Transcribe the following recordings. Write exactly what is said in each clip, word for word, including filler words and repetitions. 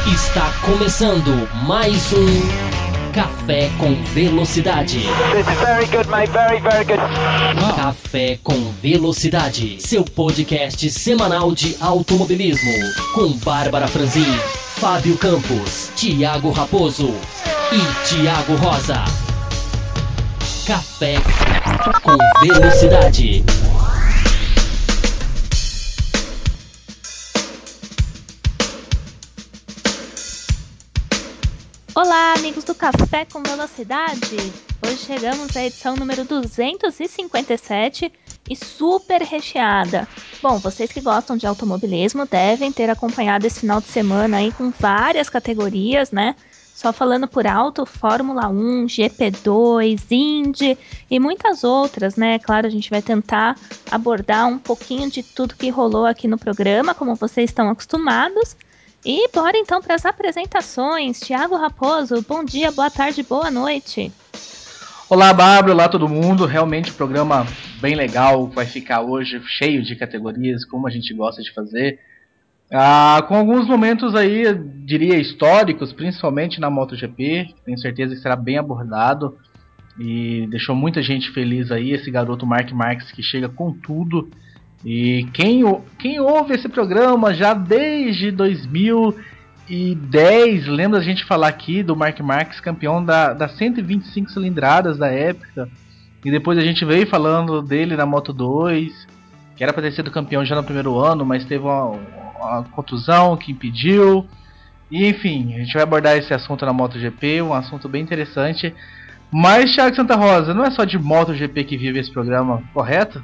Está começando mais um Café com Velocidade. Very good, mate. Very, very good. Café com Velocidade, seu podcast semanal de automobilismo, com Bárbara Franzin, Fábio Campos, Thiago Raposo e Thiago Rosa. Café com Velocidade. Olá, amigos do Café com Velocidade! Hoje chegamos à edição número duzentos e cinquenta e sete e super recheada. Bom, vocês que gostam de automobilismo devem ter acompanhado esse final de semana aí com várias categorias, né? Só falando por alto, Fórmula um, G P dois, Indy e muitas outras, né? Claro, a gente vai tentar abordar um pouquinho de tudo que rolou aqui no programa, como vocês estão acostumados. E bora então para as apresentações. Thiago Raposo, bom dia, boa tarde, boa noite. Olá, Bárbara, olá todo mundo. Realmente um programa bem legal vai ficar hoje, cheio de categorias, como a gente gosta de fazer. Ah, com alguns momentos aí, eu diria, históricos, principalmente na MotoGP. Tenho certeza que será bem abordado e deixou muita gente feliz aí, esse garoto Marc Marques que chega com tudo. E quem, quem ouve esse programa já desde dois mil e dez, lembra a gente falar aqui do Marc Marques, campeão da, das cento e vinte e cinco cilindradas da época, e depois a gente veio falando dele na Moto dois, que era para ter sido campeão já no primeiro ano, mas teve uma, uma contusão que impediu. E enfim, a gente vai abordar esse assunto na MotoGP, um assunto bem interessante. Mas, Thiago Santa Rosa, não é só de MotoGP que vive esse programa, correto?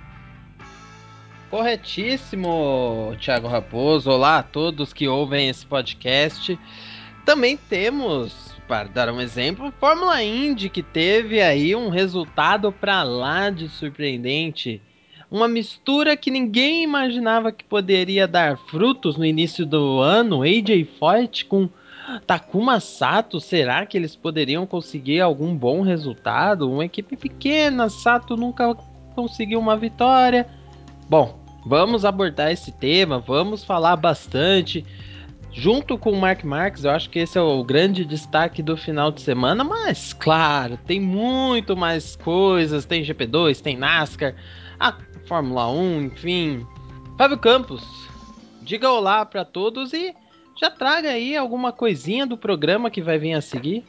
Corretíssimo, Thiago Raposo. Olá a todos que ouvem esse podcast. Também temos, para dar um exemplo, Fórmula Indy, que teve aí um resultado para lá de surpreendente. Uma mistura que ninguém imaginava que poderia dar frutos no início do ano. A J Foyt com Takuma Sato. Será que eles poderiam conseguir algum bom resultado? Uma equipe pequena, Sato nunca conseguiu uma vitória. Bom, vamos abordar esse tema, vamos falar bastante. Junto com o Marc Marques, eu acho que esse é o grande destaque do final de semana, mas claro, tem muito mais coisas, tem G P dois, tem NASCAR, a Fórmula um, enfim. Fábio Campos, diga olá para todos e já traga aí alguma coisinha do programa que vai vir a seguir.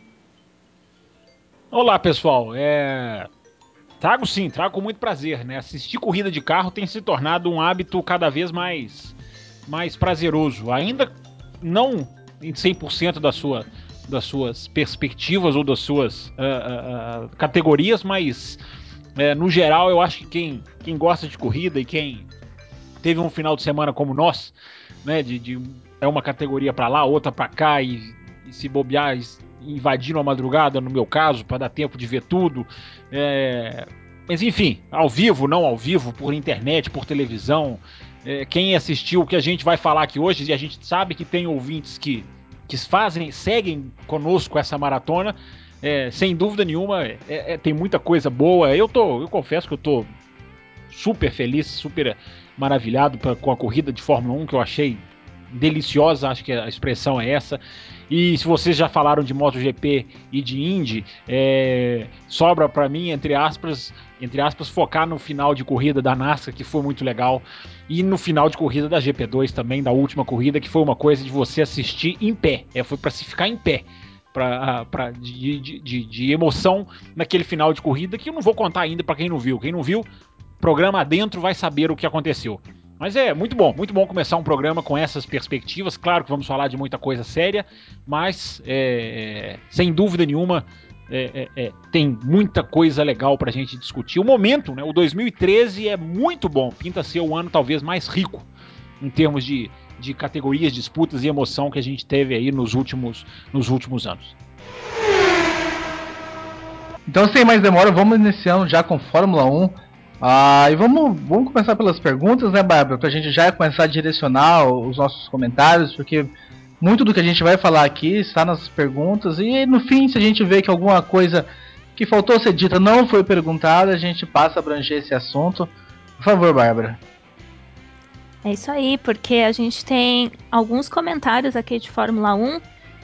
Olá, pessoal, é... Trago sim, trago com muito prazer, né? Assistir corrida de carro tem se tornado um hábito cada vez mais, mais prazeroso. Ainda não em cem por cento da sua, das suas perspectivas ou das suas uh, uh, uh, categorias, mas uh, no geral eu acho que quem, quem gosta de corrida e quem teve um final de semana como nós, né? De, de é uma categoria para lá, outra para cá e, e se bobear... invadindo a madrugada, no meu caso, para dar tempo de ver tudo. É... Mas enfim, ao vivo, não ao vivo, por internet, por televisão. É... Quem assistiu o que a gente vai falar aqui hoje, e a gente sabe que tem ouvintes que, que fazem, seguem conosco essa maratona, é... sem dúvida nenhuma, é... É... tem muita coisa boa. Eu, tô, eu confesso que eu tô super feliz, super maravilhado pra, com a corrida de Fórmula um, que eu achei deliciosa, acho que a expressão é essa. E se vocês já falaram de MotoGP e de Indy, é, sobra para mim, entre aspas, entre aspas, focar no final de corrida da NASCAR, que foi muito legal, e no final de corrida da G P dois também, da última corrida, que foi uma coisa de você assistir em pé, é, foi para se ficar em pé, pra, pra, de, de, de, de emoção naquele final de corrida, que eu não vou contar ainda para quem não viu. Quem não viu, programa adentro vai saber o que aconteceu. Mas é muito bom, muito bom começar um programa com essas perspectivas. Claro que vamos falar de muita coisa séria, mas é, sem dúvida nenhuma é, é, é, tem muita coisa legal pra gente discutir. O momento, né, o dois mil e treze é muito bom, pinta ser o ano talvez mais rico em termos de, de categorias, disputas e emoção que a gente teve aí nos últimos, nos últimos anos. Então, sem mais demora, vamos iniciando já com Fórmula um. Ah, e vamos, vamos começar pelas perguntas, né, Bárbara? Pra gente já começar a direcionar os nossos comentários, porque muito do que a gente vai falar aqui está nas perguntas. E no fim, se a gente vê que alguma coisa que faltou ser dita não foi perguntada, a gente passa a abranger esse assunto. Por favor, Bárbara. É isso aí, porque a gente tem alguns comentários aqui de Fórmula um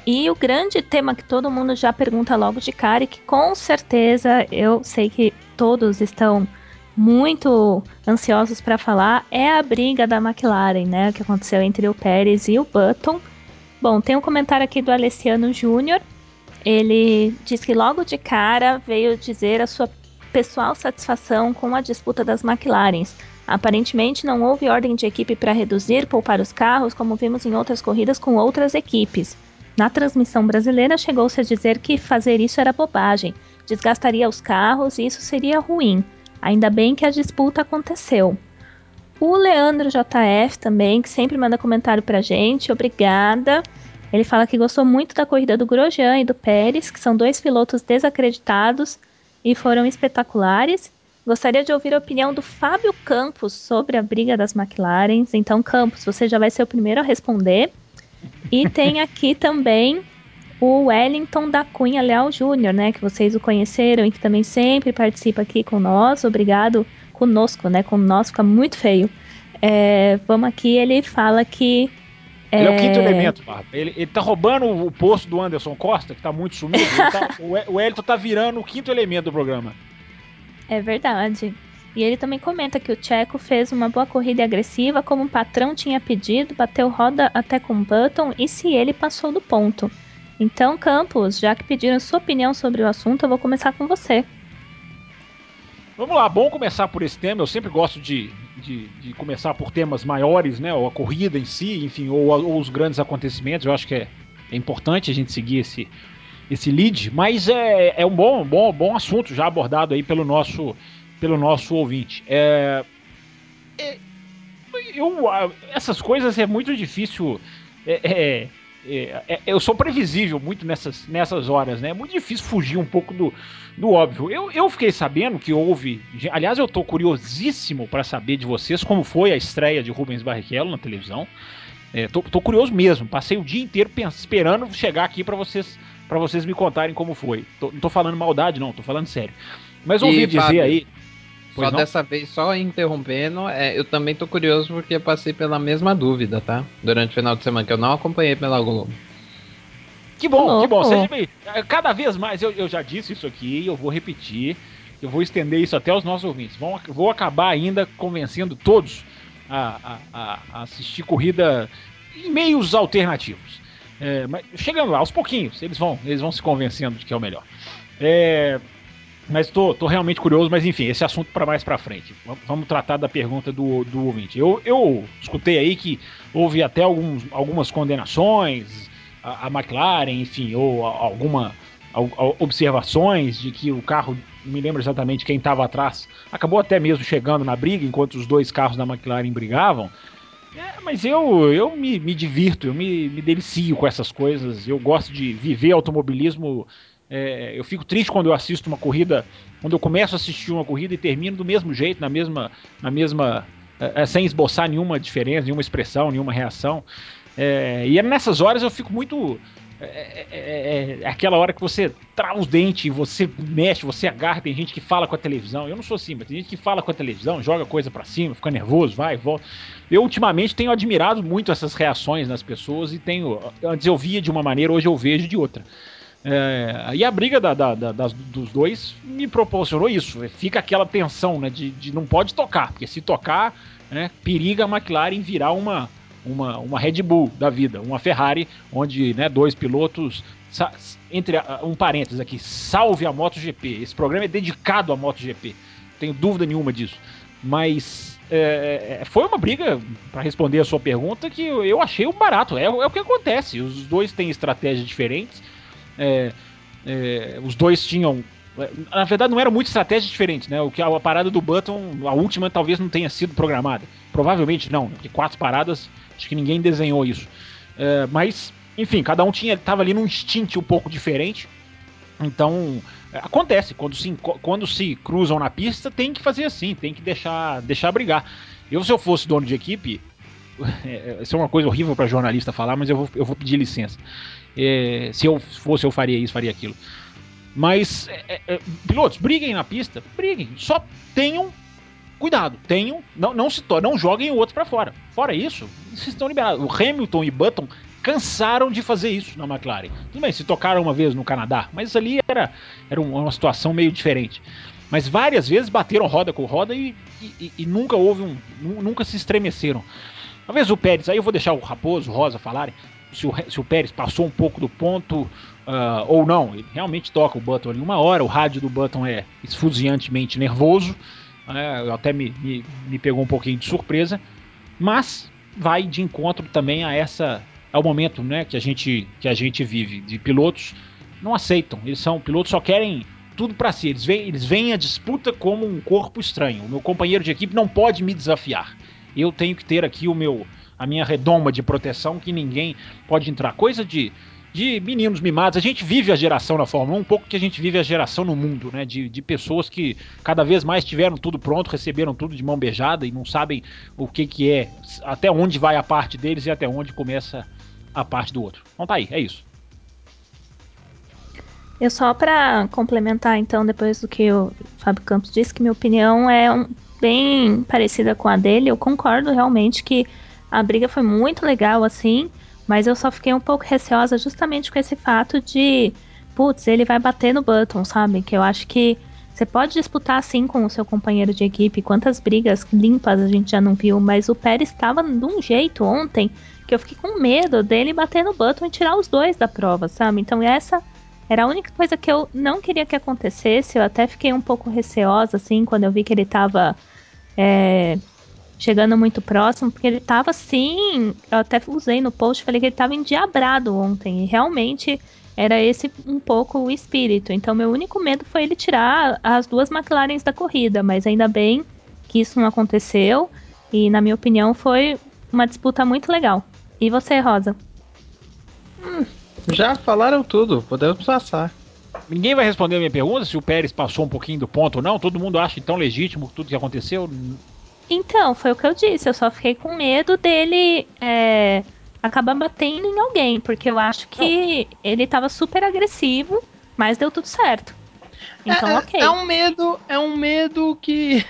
E o grande tema que todo mundo já pergunta logo de cara e que com certeza eu sei que todos estão muito ansiosos para falar é a briga da McLaren, né, que aconteceu entre o Pérez e o Button. Bom, tem um comentário aqui do Alessiano Júnior. Ele diz que logo de cara veio dizer a sua pessoal satisfação com a disputa das McLarens. Aparentemente não houve ordem de equipe para reduzir, poupar os carros, como vimos em outras corridas com outras equipes. Na transmissão brasileira chegou-se a dizer que fazer isso era bobagem, desgastaria os carros e isso seria ruim. Ainda bem que a disputa aconteceu. O Leandro J F também, que sempre manda comentário pra gente, obrigada. Ele fala que gostou muito da corrida do Grosjean e do Pérez, que são dois pilotos desacreditados e foram espetaculares. Gostaria de ouvir a opinião do Fábio Campos sobre a briga das McLarens. Então, Campos, você já vai ser o primeiro a responder. E tem aqui também o Wellington da Cunha Leal Júnior, né, que vocês o conheceram e que também sempre participa aqui com nós. Obrigado conosco, né, com nós fica muito feio. É, vamos aqui, ele fala que... Ele é o quinto elemento, Bárbara. Ele, ele tá roubando o posto do Anderson Costa, que tá muito sumido. Tá, o, o Wellington tá virando o quinto elemento do programa. É verdade. E ele também comenta que o Checo fez uma boa corrida e agressiva, como o patrão tinha pedido, bateu roda até com o Button e se ele passou do ponto. Então, Campos, já que pediram sua opinião sobre o assunto, eu vou começar com você. Vamos lá, bom começar por esse tema. Eu sempre gosto de, de, de começar por temas maiores, né? Ou a corrida em si, enfim, ou, ou os grandes acontecimentos. Eu acho que é, é importante a gente seguir esse, esse lead, mas é, é um bom, bom, bom assunto já abordado aí pelo nosso, pelo nosso ouvinte. É, é, eu, essas coisas é muito difícil. É, é, é, é, eu sou previsível muito nessas, nessas horas, né? É muito difícil fugir um pouco do, do óbvio. Eu, eu fiquei sabendo que houve. Aliás, eu tô curiosíssimo para saber de vocês como foi a estreia de Rubens Barrichello na televisão. É, tô, tô curioso mesmo. Passei o dia inteiro pensando, esperando chegar aqui para vocês, para vocês me contarem como foi. Tô, não tô falando maldade, não, tô falando sério. Mas ouvi E, dizer Fábio, aí. Só não? dessa vez, só interrompendo, é, eu também tô curioso porque passei pela mesma dúvida, tá? Durante o final de semana, que eu não acompanhei pela Globo. Que bom, que bom. Seja Louco. bem, cada vez mais, eu, eu já disse isso aqui, eu vou repetir, eu vou estender isso até os nossos ouvintes. Vão, vou acabar ainda convencendo todos a, a, a assistir corrida em meios alternativos. É, mas chegando lá, aos pouquinhos, eles vão, eles vão se convencendo de que é o melhor. É, mas tô, tô realmente curioso, mas enfim, esse assunto para mais para frente. Vamos tratar da pergunta do, do ouvinte. Eu, eu escutei aí que houve até alguns, algumas condenações a, a McLaren, enfim, ou a, alguma a, a, observações de que o carro, não me lembro exatamente quem estava atrás, acabou até mesmo chegando na briga enquanto os dois carros da McLaren brigavam. É, mas eu, eu me, me divirto, eu me, me delicio com essas coisas, eu gosto de viver automobilismo. É, eu fico triste quando eu assisto uma corrida, quando eu começo a assistir uma corrida e termino do mesmo jeito, na mesma, na mesma é, sem esboçar nenhuma diferença, nenhuma expressão, nenhuma reação. É, e é nessas horas eu fico muito. É, é, é, é aquela hora que você trava os dentes, você mexe, você agarra. Tem gente que fala com a televisão. Eu não sou assim, mas tem gente que fala com a televisão, joga coisa pra cima, fica nervoso, vai, volta. Eu ultimamente tenho admirado muito essas reações nas pessoas e tenho. Antes eu via de uma maneira, hoje eu vejo de outra. É, e a briga da, da, da, das, dos dois me proporcionou isso. Fica aquela tensão, né, de, de não pode tocar, porque se tocar, né, periga a McLaren virar uma, uma, uma Red Bull da vida, uma Ferrari, onde, né, dois pilotos, entre um parênteses aqui, salve a MotoGP. Esse programa é dedicado à MotoGP, não tenho dúvida nenhuma disso. Mas é, foi uma briga, para responder a sua pergunta, que eu achei um barato. É, é o que acontece. Os dois têm estratégias diferentes. É, é, os dois tinham. Na verdade, não eram muito estratégias diferentes, né? O que a parada do Button, a última, talvez não tenha sido programada. Provavelmente não, porque quatro paradas, acho que ninguém desenhou isso. É, mas, enfim, cada um tinha, estava ali num instinto um pouco diferente. Então, acontece, quando se, quando se cruzam na pista, tem que fazer assim, tem que deixar, deixar brigar. Eu, se eu fosse dono de equipe, isso é uma coisa horrível para jornalista falar, mas eu vou, eu vou pedir licença. É, se eu fosse, eu faria isso, faria aquilo. Mas, é, é, pilotos, briguem na pista, briguem, só tenham cuidado, tenham, não, não se não joguem o outro para fora. Fora isso, vocês estão liberados. O Hamilton e Button cansaram de fazer isso na McLaren. Tudo bem, se tocaram uma vez no Canadá, mas ali era, era uma situação meio diferente. Mas várias vezes bateram roda com roda e, e, e nunca houve um. Nunca se estremeceram. Talvez o Pérez, aí eu vou deixar o Raposo, o Rosa falarem, se o, se o Pérez passou um pouco do ponto uh, ou não. Ele realmente toca o Button ali uma hora, o rádio do Button é esfuziantemente nervoso, né, até me, me, me pegou um pouquinho de surpresa, mas vai de encontro também a essa, ao momento, né, que, a gente, que a gente vive, de pilotos não aceitam, eles são pilotos, só querem tudo para si, eles veem, eles veem a disputa como um corpo estranho, o meu companheiro de equipe não pode me desafiar, eu tenho que ter aqui o meu, a minha redoma de proteção que ninguém pode entrar. Coisa de, de meninos mimados. A gente vive a geração na Fórmula um, um pouco que a gente vive a geração no mundo, né? De, de pessoas que cada vez mais tiveram tudo pronto, receberam tudo de mão beijada e não sabem o que, que é, até onde vai a parte deles e até onde começa a parte do outro. Então tá aí, é isso. Eu só para complementar, então, depois do que o Fábio Campos disse, que minha opinião é um, bem parecida com a dele, eu concordo realmente que a briga foi muito legal, assim, mas eu só fiquei um pouco receosa justamente com esse fato de, putz, ele vai bater no Button, sabe? Que eu acho que você pode disputar, assim, com o seu companheiro de equipe, quantas brigas limpas a gente já não viu, mas o Pérez estava de um jeito ontem que eu fiquei com medo dele bater no Button e tirar os dois da prova, sabe? Então essa era a única coisa que eu não queria que acontecesse. Eu até fiquei um pouco receosa, assim, quando eu vi que ele tava é, chegando muito próximo, porque ele tava, assim, eu até usei no post, falei que ele tava endiabrado ontem, e realmente era esse um pouco o espírito. Então, meu único medo foi ele tirar as duas McLarens da corrida, mas ainda bem que isso não aconteceu, e na minha opinião foi uma disputa muito legal. E você, Rosa? Hum. Já falaram tudo, podemos passar. Ninguém vai responder a minha pergunta se o Pérez passou um pouquinho do ponto ou não. Todo mundo acha então legítimo tudo que aconteceu? Então, foi o que eu disse. Eu só fiquei com medo dele é, acabar batendo em alguém, porque eu acho que não. Ele tava super agressivo, mas deu tudo certo. Então, é, ok. É um medo, é um medo que,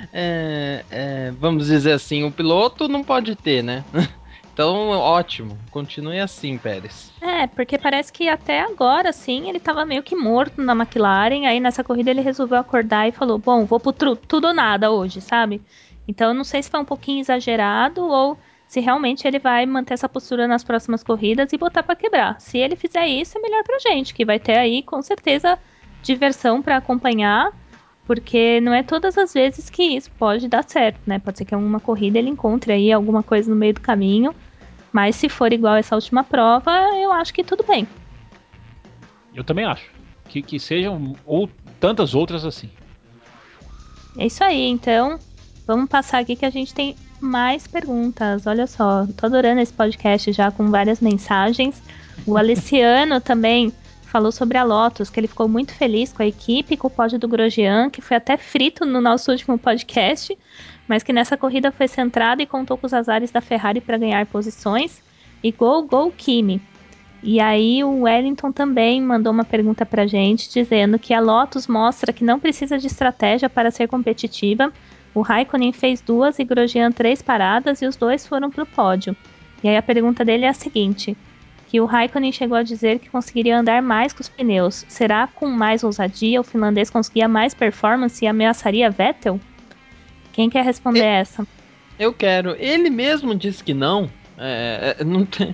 é, é, vamos dizer assim, o piloto não pode ter, né? Então, ótimo. Continue assim, Pérez. É, porque parece que até agora, sim, ele tava meio que morto na McLaren. Aí nessa corrida ele resolveu acordar e falou: bom, vou pro tru- tudo ou nada hoje, sabe? Então eu não sei se foi um pouquinho exagerado ou se realmente ele vai manter essa postura nas próximas corridas e botar pra quebrar. Se ele fizer isso, é melhor pra gente, que vai ter aí com certeza diversão pra acompanhar. Porque não é todas as vezes que isso pode dar certo, né? Pode ser que em alguma corrida ele encontre aí alguma coisa no meio do caminho. Mas se for igual essa última prova, eu acho que tudo bem. Eu também acho. Que, que sejam ou tantas outras assim. É isso aí, então. Vamos passar aqui que a gente tem mais perguntas. Olha só, tô adorando esse podcast já com várias mensagens. O Aliciano também falou sobre a Lotus, que ele ficou muito feliz com a equipe, com o pódio do Grosjean, que foi até frito no nosso último podcast, mas que nessa corrida foi centrado e contou com os azares da Ferrari para ganhar posições. E gol, gol, Kimi. E aí o Wellington também mandou uma pergunta pra gente, dizendo que a Lotus mostra que não precisa de estratégia para ser competitiva. O Raikkonen fez duas e Grosjean três paradas e os dois foram pro pódio. E aí a pergunta dele é a seguinte, que o Raikkonen chegou a dizer que conseguiria andar mais com os pneus. Será com mais ousadia o finlandês conseguia mais performance e ameaçaria Vettel? Quem quer responder eu, essa? Eu quero. Ele mesmo disse que não. É, não tem...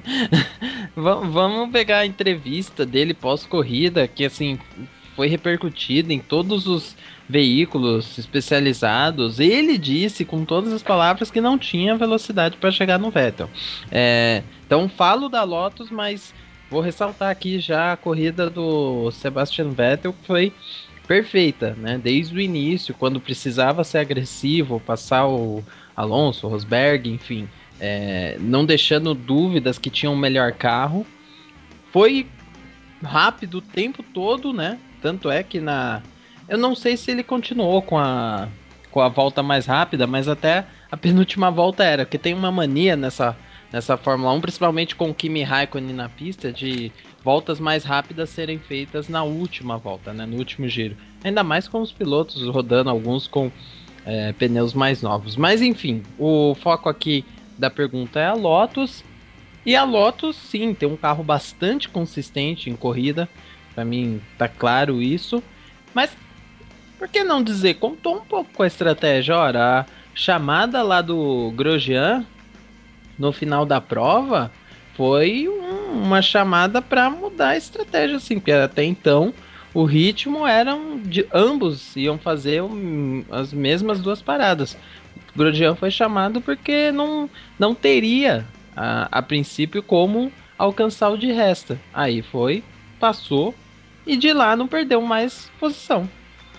Vamos pegar a entrevista dele pós-corrida, que assim foi repercutida em todos os veículos especializados. Ele disse com todas as palavras que não tinha velocidade para chegar no Vettel. É, então falo da Lotus, mas vou ressaltar aqui já a corrida do Sebastian Vettel, que foi perfeita, né? Desde o início, quando precisava ser agressivo, passar o Alonso, Rosberg, enfim, é, não deixando dúvidas que tinha um melhor carro. Foi rápido o tempo todo, né? Tanto é que na... Eu não sei se ele continuou com a, com a volta mais rápida, mas até a penúltima volta era, porque tem uma mania nessa, nessa Fórmula um, principalmente com o Kimi Raikkonen na pista, de voltas mais rápidas serem feitas na última volta, né? No último giro. Ainda mais com os pilotos rodando, alguns com é, pneus mais novos. Mas enfim, o foco aqui da pergunta é a Lotus. E a Lotus, sim, tem um carro bastante consistente em corrida. Pra mim, tá claro isso. Mas, por que não dizer? Contou um pouco com a estratégia. Ora, a chamada lá do Grosjean, no final da prova, foi um- uma chamada pra mudar a estratégia, assim. Porque até então, o ritmo era de ambos iam fazer um- as mesmas duas paradas. O Grosjean foi chamado porque não, não teria, a, a princípio, como alcançar o de resta. Aí foi, passou e de lá não perdeu mais posição.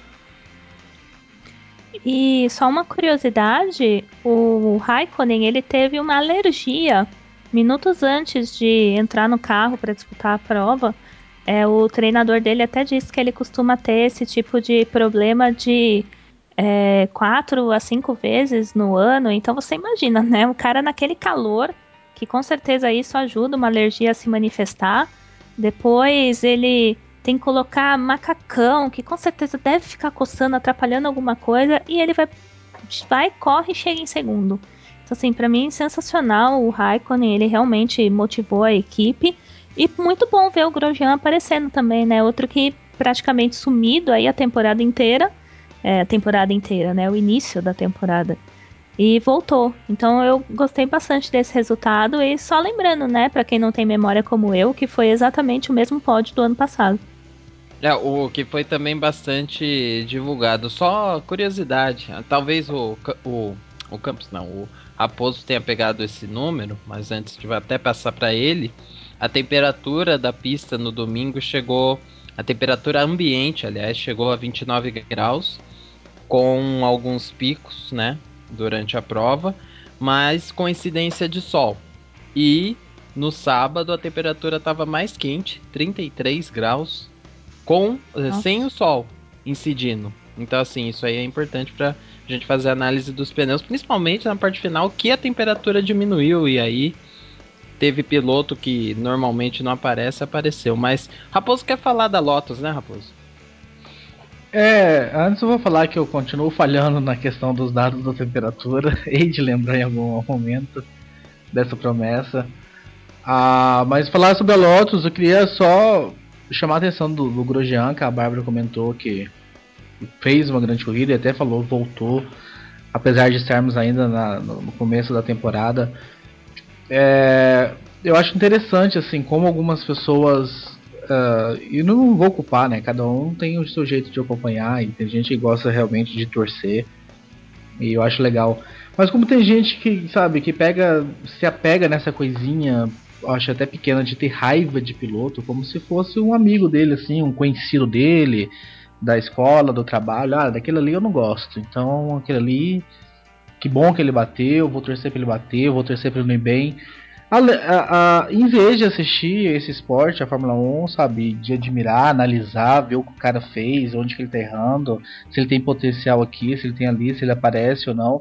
E só uma curiosidade, o Raikkonen, ele teve uma alergia minutos antes de entrar no carro para disputar a prova. É, o treinador dele até disse que ele costuma ter esse tipo de problema de é, quatro a cinco vezes no ano. Então você imagina, né? O cara naquele calor, que com certeza isso ajuda uma alergia a se manifestar. Depois ele tem que colocar macacão, que com certeza deve ficar coçando, atrapalhando alguma coisa, e ele vai, vai corre e chega em segundo. Então, assim, pra mim, sensacional o Raikkonen, ele realmente motivou a equipe, e muito bom ver o Grosjean aparecendo também, né? Outro que praticamente sumido aí a temporada inteira, é, a temporada inteira, né? O início da temporada. E voltou. Então eu gostei bastante desse resultado. E só lembrando, né, pra quem não tem memória como eu, que foi exatamente o mesmo pódio do ano passado. É, o que foi também bastante divulgado. Só curiosidade, talvez o, o, o Campos, não, o Raposo tenha pegado esse número, mas antes de até passar para ele, a temperatura da pista no domingo chegou, a temperatura ambiente, aliás, chegou a vinte e nove graus, com alguns picos, né, durante a prova, mas com incidência de sol. E no sábado a temperatura estava mais quente, trinta e três graus, com Nossa. sem o sol incidindo. Então, assim, isso aí é importante pra gente fazer a análise dos pneus, principalmente na parte final, que a temperatura diminuiu e aí teve piloto que normalmente não aparece, apareceu. Mas Raposo quer falar da Lotus, né, Raposo? É, antes eu vou falar que eu continuo falhando na questão dos dados da temperatura, hei de lembrar em algum momento dessa promessa. Ah, mas falar sobre a Lotus, eu queria só chamar a atenção do, do Grosjean, que a Bárbara comentou que fez uma grande corrida e até falou, voltou, apesar de estarmos ainda na, no começo da temporada. É, eu acho interessante, assim, como algumas pessoas. Uh, e não vou culpar, né? Cada um tem o seu jeito de acompanhar e tem gente que gosta realmente de torcer. E eu acho legal. Mas como tem gente que, sabe, que pega, se apega nessa coisinha, eu acho até pequena, de ter raiva de piloto, como se fosse um amigo dele, assim, um conhecido dele, da escola, do trabalho. Ah, daquele ali eu não gosto. Então, aquele ali, que bom que ele bateu, vou torcer pra ele bater, vou torcer pra ele ir bem. A, a, a, em vez de assistir esse esporte, a Fórmula um, sabe, de admirar, analisar, ver o que o cara fez, onde que ele tá errando, se ele tem potencial aqui, se ele tem ali, se ele aparece ou não.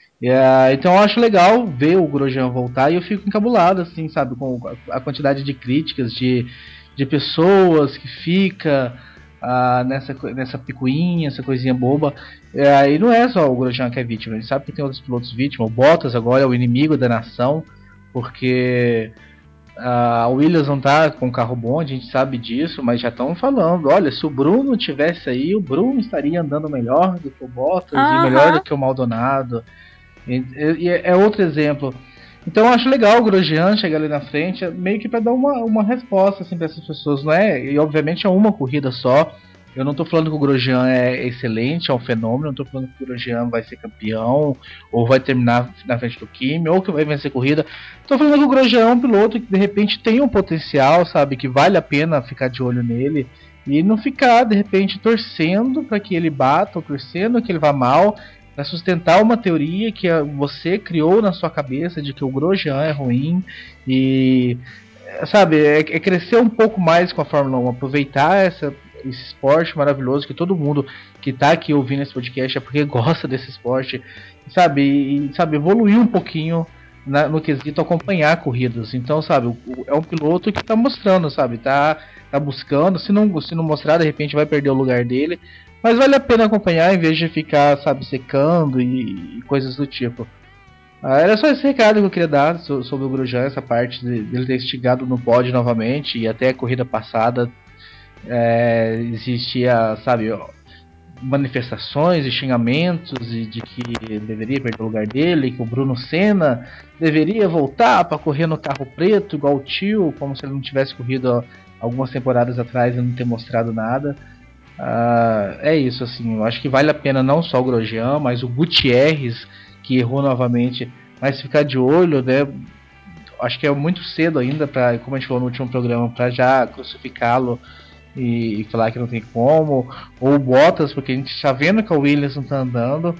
É, então eu acho legal ver o Grosjean voltar e eu fico encabulado, assim, sabe, com a quantidade de críticas de, de pessoas que fica ah, nessa, nessa picuinha, essa coisinha boba. É, e não é só o Grosjean que é vítima, a gente sabe que tem outros pilotos vítimas. O Bottas agora é o inimigo da nação, porque a Williams não tá com um carro bom, a gente sabe disso, mas já estão falando, olha, se o Bruno tivesse aí, o Bruno estaria andando melhor do que o Bottas e melhor do Aham. que o Maldonado. E, e é outro exemplo. Então eu acho legal o Grosjean chegar ali na frente, meio que para dar uma, uma resposta assim, para essas pessoas, não é? E obviamente é uma corrida só. Eu não tô falando que o Grosjean é excelente, é um fenômeno, não tô falando que o Grosjean vai ser campeão, ou vai terminar na frente do Kimi, ou que vai vencer a corrida. Tô falando que o Grosjean é um piloto que de repente tem um potencial, sabe, que vale a pena ficar de olho nele, e não ficar de repente torcendo para que ele bata, ou torcendo que ele vá mal, para sustentar uma teoria que você criou na sua cabeça de que o Grosjean é ruim. E sabe, é, é crescer um pouco mais com a Fórmula um, aproveitar essa, esse esporte maravilhoso que todo mundo que tá aqui ouvindo esse podcast é porque gosta desse esporte, sabe, e sabe, evoluir um pouquinho na, no quesito acompanhar corridas. Então, sabe, o, o, é um piloto que tá mostrando, sabe, tá, tá buscando, se não, se não mostrar, de repente vai perder o lugar dele, mas vale a pena acompanhar em vez de ficar, sabe, secando e, e coisas do tipo. Ah, era só esse recado que eu queria dar so- sobre o Grosjean, essa parte de- dele ter estigado no pódio novamente, e até a corrida passada é, existia, sabe, manifestações e xingamentos e de que deveria perder o lugar dele, que o Bruno Senna deveria voltar para correr no carro preto igual o tio, como se ele não tivesse corrido algumas temporadas atrás e não ter mostrado nada. Ah, é isso, assim, eu acho que vale a pena não só o Grosjean, mas o Gutierrez, que errou novamente, mas ficar de olho, né? Acho que é muito cedo ainda, para, como a gente falou no último programa, para já crucificá-lo e, e falar que não tem como, ou o Bottas, porque a gente está vendo que a Williams não está andando.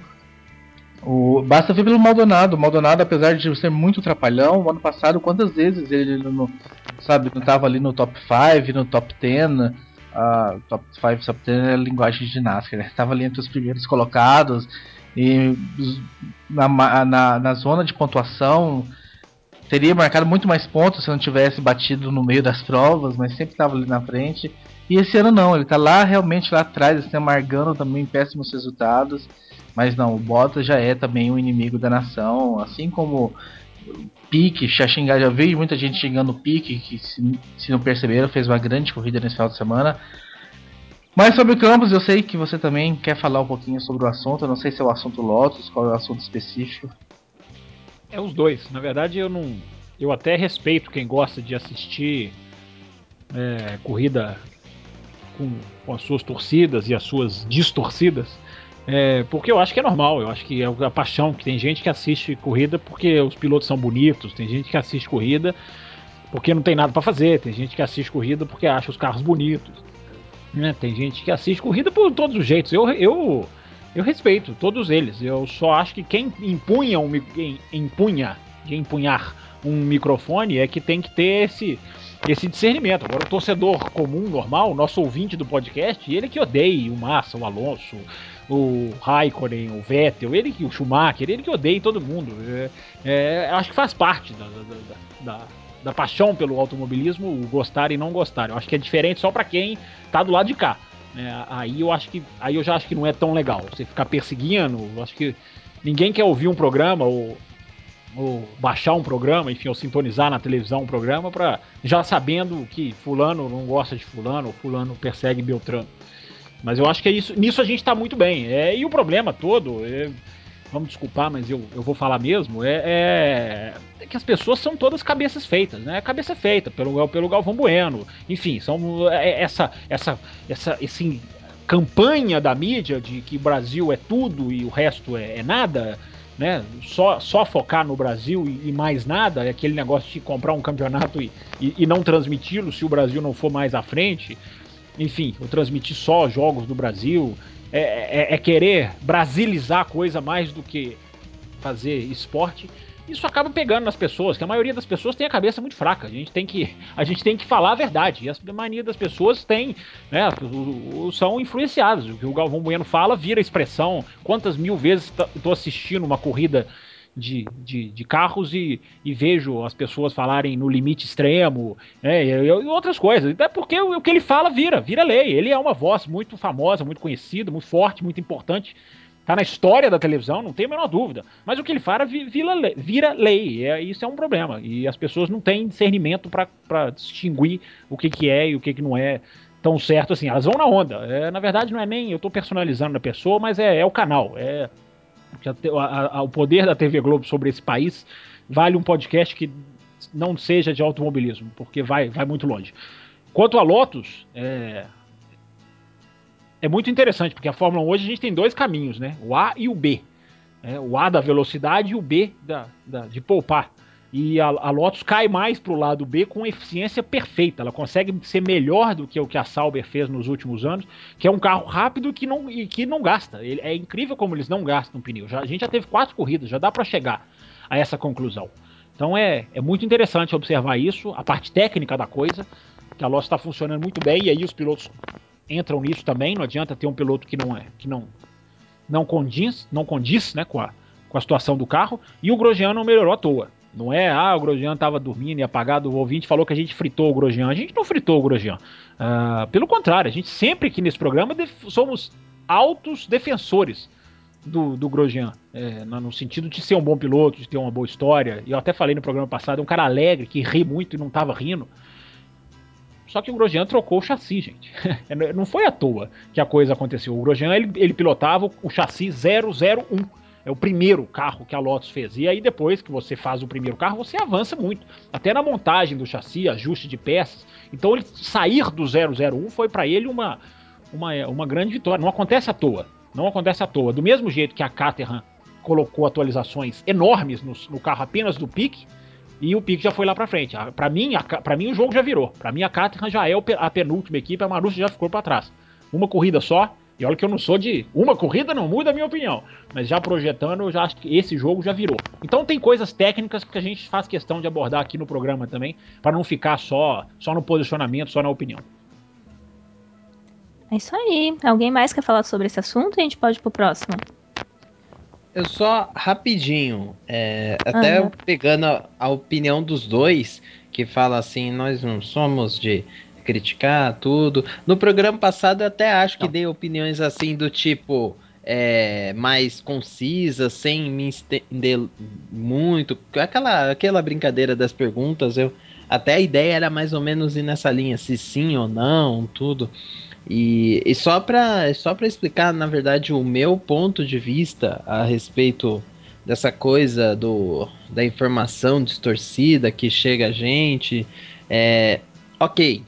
O, basta ver pelo Maldonado. O Maldonado, apesar de ser muito trapalhão, o ano passado, quantas vezes ele não, sabe, não estava ali no top cinco, no top dez. Uh, top cinco, top dez é a linguagem de NASCAR, né? Estava ali entre os primeiros colocados e na, na, na zona de pontuação teria marcado muito mais pontos se não tivesse batido no meio das provas, mas sempre estava ali na frente. E esse ano não, ele está lá realmente lá atrás, assim, amargando também péssimos resultados. Mas não, o Bottas já é também um inimigo da nação, assim como Pique, já xingar, já veio muita gente xingando o Pique, que se, se não perceberam, fez uma grande corrida nesse final de semana. Mas sobre o Campos, eu sei que você também quer falar um pouquinho sobre o assunto, eu não sei se é o assunto Lotus, qual é o assunto específico. É os dois. Na verdade, eu não. Eu até respeito quem gosta de assistir é, corrida com, com as suas torcidas e as suas distorcidas. É, porque eu acho que é normal, eu acho que é a paixão, que tem gente que assiste corrida porque os pilotos são bonitos, tem gente que assiste corrida porque não tem nada para fazer, tem gente que assiste corrida porque acha os carros bonitos, né? Tem gente que assiste corrida por todos os jeitos. Eu, eu, eu respeito todos eles. Eu só acho que quem empunha um quem empunha, quem empunhar um microfone é que tem que ter esse esse discernimento. Agora, o torcedor comum, normal, nosso ouvinte do podcast, ele que odeia o Massa, o Alonso, o Raikkonen, o Vettel, ele que o Schumacher, ele que odeia todo mundo. É, é, acho que faz parte da, da, da, da paixão pelo automobilismo, o gostar e não gostar. Eu acho que é diferente só para quem tá do lado de cá. É, aí eu acho que aí eu já acho que não é tão legal. Você ficar perseguindo, eu acho que ninguém quer ouvir um programa ou ou baixar um programa, enfim, ou sintonizar na televisão um programa para já sabendo que fulano não gosta de fulano, ou fulano persegue Beltrano. Mas eu acho que é isso, nisso a gente está muito bem. É, e o problema todo, é, vamos desculpar, mas eu, eu vou falar mesmo, é, é, é que as pessoas são todas cabeças feitas, né? Cabeça feita pelo, pelo Galvão Bueno, enfim, são é, essa, essa, essa, esse campanha da mídia de que o Brasil é tudo e o resto é, é nada, né? Só, só focar no Brasil e, e mais nada, é aquele negócio de comprar um campeonato e, e, e não transmiti-lo se o Brasil não for mais à frente. Enfim, eu transmitir só jogos do Brasil. É, é, é querer brasilizar a coisa mais do que fazer esporte. Isso acaba pegando nas pessoas, que a maioria das pessoas tem a cabeça muito fraca. A gente tem que, a gente tem que falar a verdade. E a maioria das pessoas tem, né, são influenciadas. O que o Galvão Bueno fala vira expressão. Quantas mil vezes estou assistindo uma corrida de, de, de carros e, e vejo as pessoas falarem no limite extremo, né, e, e outras coisas. Até porque o, o que ele fala vira, vira lei. Ele é uma voz muito famosa, muito conhecida, muito forte, muito importante. Tá na história da televisão, não tem a menor dúvida. Mas o que ele fala vira lei. Vira lei. É, isso é um problema. E as pessoas não têm discernimento para distinguir o que, que é e o que, que não é tão certo assim. Elas vão na onda. É, na verdade, não é nem eu tô personalizando a pessoa, mas é, é o canal. É a, a, a, o poder da T V Globo sobre esse país vale um podcast que não seja de automobilismo, porque vai, vai muito longe. Quanto a Lotus, é, é muito interessante, porque a Fórmula um hoje a gente tem dois caminhos, né? O A e o B. É, o A da velocidade e o B da, da, de poupar. E a, a Lotus cai mais para o lado B com eficiência perfeita. Ela consegue ser melhor do que o que a Sauber fez nos últimos anos, que é um carro rápido que não, e que não gasta. Ele, é incrível como eles não gastam pneu. Já, a gente já teve quatro corridas, já dá para chegar a essa conclusão. Então é, é muito interessante observar isso, a parte técnica da coisa, que a Lotus está funcionando muito bem, e aí os pilotos entram nisso também. Não adianta ter um piloto que não é, que não não condiz, não condiz, né, com a, com a situação do carro, e o Grosjean não melhorou à toa. Não é, ah, o Grosjean estava dormindo e apagado, o ouvinte falou que a gente fritou o Grosjean. A gente não fritou o Grosjean. Uh, pelo contrário, a gente sempre aqui nesse programa somos altos defensores do, do Grosjean, é, no sentido de ser um bom piloto, de ter uma boa história. E eu até falei no programa passado, é um cara alegre, que ri muito e não tava rindo. Só que o Grosjean trocou o chassi, gente. Não foi à toa que a coisa aconteceu. O Grosjean, ele, ele pilotava o chassi zero zero um. É o primeiro carro que a Lotus fez. E aí depois que você faz o primeiro carro, você avança muito. Até na montagem do chassi, ajuste de peças. Então ele sair do zero zero um foi para ele uma, uma, uma grande vitória. Não acontece à toa. Não acontece à toa. Do mesmo jeito que a Caterham colocou atualizações enormes no, no carro apenas do Piquet, e o Piquet já foi lá pra frente. Pra mim, a, pra mim o jogo já virou. Pra mim a Caterham já é a penúltima equipe, a Marussia já ficou pra trás. Uma corrida só, e olha que eu não sou de... Uma corrida não muda a minha opinião. Mas já projetando, eu já acho que esse jogo já virou. Então tem coisas técnicas que a gente faz questão de abordar aqui no programa também, pra não ficar só, só no posicionamento, só na opinião. É isso aí. Alguém mais quer falar sobre esse assunto? A gente pode ir pro próximo. Eu só, rapidinho, é, até Anda. pegando a, a opinião dos dois, que fala assim, nós não somos de criticar tudo. No programa passado eu até acho que Não. dei opiniões assim do tipo, é, mais concisas, sem me estender muito. Aquela, aquela brincadeira das perguntas, eu até a ideia era mais ou menos ir nessa linha, se sim ou não, tudo. E, e só para só para explicar, na verdade, o meu ponto de vista a respeito dessa coisa do, da informação distorcida que chega a gente, é, ok,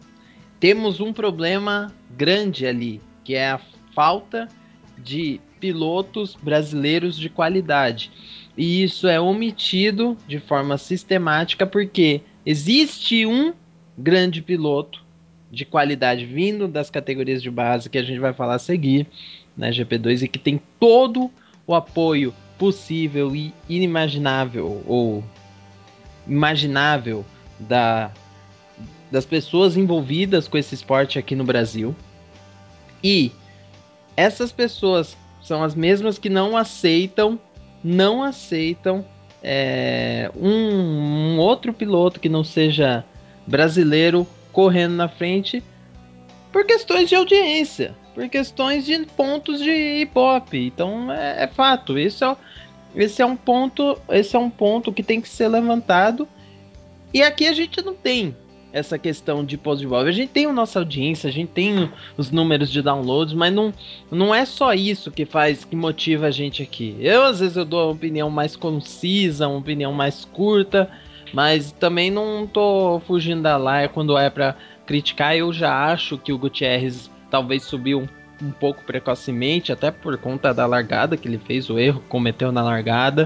temos um problema grande ali, que é a falta de pilotos brasileiros de qualidade. E isso é omitido de forma sistemática porque existe um grande piloto de qualidade vindo das categorias de base que a gente vai falar a seguir, né, G P dois, e que tem todo o apoio possível e inimaginável ou imaginável da, das pessoas envolvidas com esse esporte aqui no Brasil. E essas pessoas são as mesmas que não aceitam, não aceitam é, um, um outro piloto que não seja brasileiro correndo na frente por questões de audiência, por questões de pontos de hip-hop. Então é, é fato. Esse é, esse é um ponto, esse é um ponto que tem que ser levantado. E aqui a gente não tem essa questão de pós-devolve. A gente tem a nossa audiência, a gente tem os números de downloads, mas não, não é só isso que faz, que motiva a gente aqui. Eu, às vezes, eu dou uma opinião mais concisa, uma opinião mais curta, mas também não tô fugindo da laia quando é para criticar. Eu já acho que o Gutierrez talvez subiu um, um pouco precocemente, até por conta da largada que ele fez, o erro que cometeu na largada.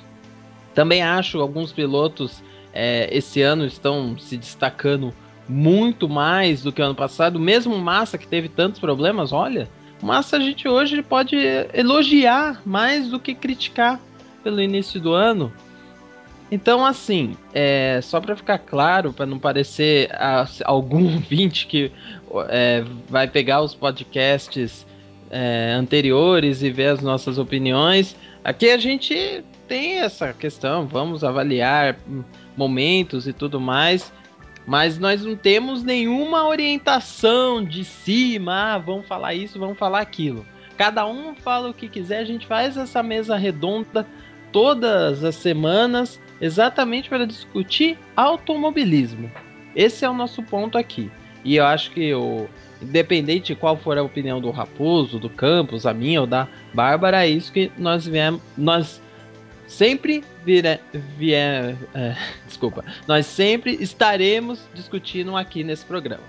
Também acho alguns pilotos é, esse ano estão se destacando muito mais do que o ano passado. Mesmo o Massa, que teve tantos problemas, olha, o Massa a gente hoje pode elogiar mais do que criticar pelo início do ano. Então, assim, é, só para ficar claro, para não parecer a, algum ouvinte que é, vai pegar os podcasts é, anteriores e ver as nossas opiniões, aqui a gente tem essa questão, vamos avaliar momentos e tudo mais, mas nós não temos nenhuma orientação de cima, ah, vamos falar isso, vamos falar aquilo. Cada um fala o que quiser, a gente faz essa mesa redonda todas as semanas, exatamente para discutir automobilismo. Esse é o nosso ponto aqui. E eu acho que, o, independente de qual for a opinião do Raposo, do Campos, a minha ou da Bárbara, é isso que nós viemos, nós sempre vire, vier, é, desculpa, nós sempre estaremos discutindo aqui nesse programa.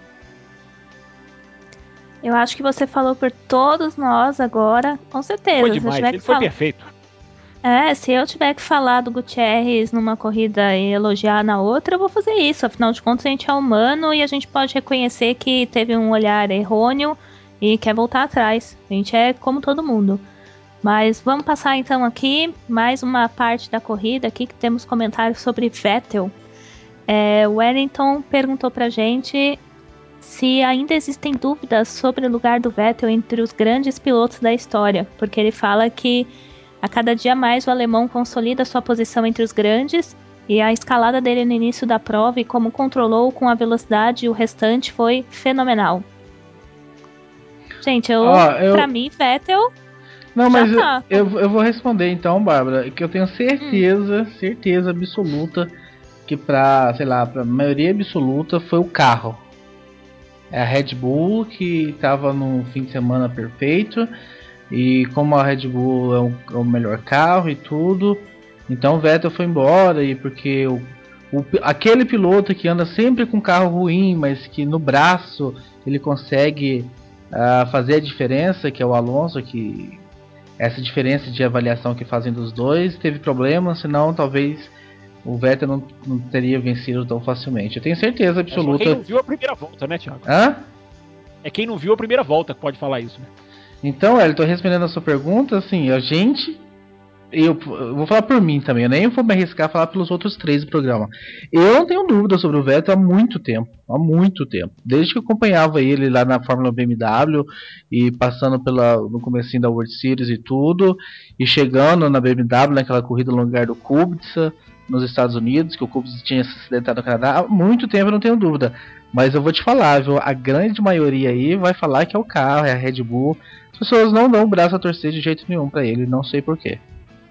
Eu acho que você falou por todos nós agora, com certeza. Foi Se eu demais, tiver ele que foi falar... perfeito. É, se eu tiver que falar do Gutierrez numa corrida e elogiar na outra, eu vou fazer isso. Afinal de contas, a gente é humano e a gente pode reconhecer que teve um olhar errôneo e quer voltar atrás. A gente é como todo mundo. Mas vamos passar então aqui mais uma parte da corrida aqui que temos comentários sobre Vettel. É, o Wellington perguntou pra gente se ainda existem dúvidas sobre o lugar do Vettel entre os grandes pilotos da história, porque ele fala que a cada dia mais o alemão consolida sua posição entre os grandes e a escalada dele no início da prova e como controlou com a velocidade o restante foi fenomenal. Gente, eu, Ó, eu- pra mim, Vettel... Não, mas eu, tá. eu, eu vou responder então, Bárbara, que eu tenho certeza, hum. certeza absoluta que pra, sei lá, pra maioria absoluta foi o carro. É a Red Bull que tava num fim de semana perfeito, e como a Red Bull é o, é o melhor carro e tudo, então o Vettel foi embora, e porque o, o, aquele piloto que anda sempre com carro ruim, mas que no braço ele consegue uh, fazer a diferença, que é o Alonso, que essa diferença de avaliação que fazem dos dois teve problemas, senão talvez o Vettel não, não teria vencido tão facilmente. Eu tenho certeza absoluta. É só quem não viu a primeira volta, né, Thiago? Hã? É quem não viu a primeira volta que pode falar isso, né? Então, Elton, respondendo a sua pergunta, assim, a gente... Eu, eu vou falar por mim também, eu nem vou me arriscar a falar pelos outros três do programa. Eu não tenho dúvida sobre o Vettel há muito tempo, há muito tempo. Desde que eu acompanhava ele lá na Fórmula B M W e passando pela, no comecinho da World Series e tudo, e chegando na B M W naquela corrida no lugar do Kubica nos Estados Unidos, que o Kubica tinha se acidentado no Canadá, há muito tempo eu não tenho dúvida. Mas eu vou te falar, viu, a grande maioria aí vai falar que é o carro, é a Red Bull. As pessoas não dão o braço a torcer de jeito nenhum pra ele, não sei porquê.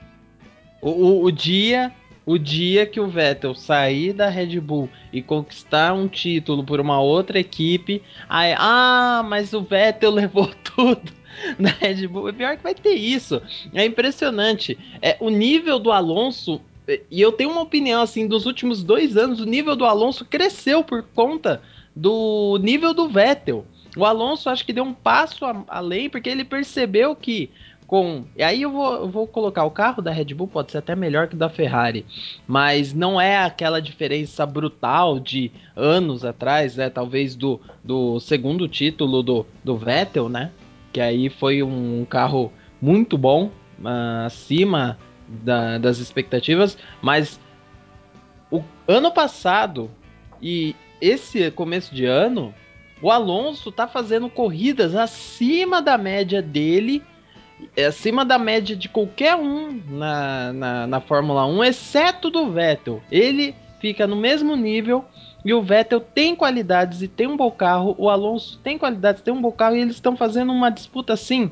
O, o, o, dia, o dia que o Vettel sair da Red Bull e conquistar um título por uma outra equipe, aí, ah, mas o Vettel levou tudo na Red Bull. É pior que vai ter isso. É impressionante. É, o nível do Alonso, e eu tenho uma opinião assim, dos últimos dois anos, o nível do Alonso cresceu por conta do nível do Vettel. O Alonso acho que deu um passo a, além, porque ele percebeu que com... E aí eu vou, eu vou colocar o carro da Red Bull, pode ser até melhor que o da Ferrari, mas não é aquela diferença brutal de anos atrás, né? Talvez do, do segundo título do, do Vettel, né? Que aí foi um carro muito bom, uh, acima da, das expectativas, mas o ano passado e esse começo de ano, o Alonso tá fazendo corridas acima da média dele, é acima da média de qualquer um na, na, na Fórmula um, exceto do Vettel. Ele fica no mesmo nível e o Vettel tem qualidades e tem um bom carro, o Alonso tem qualidades, tem um bom carro, e eles estão fazendo uma disputa assim.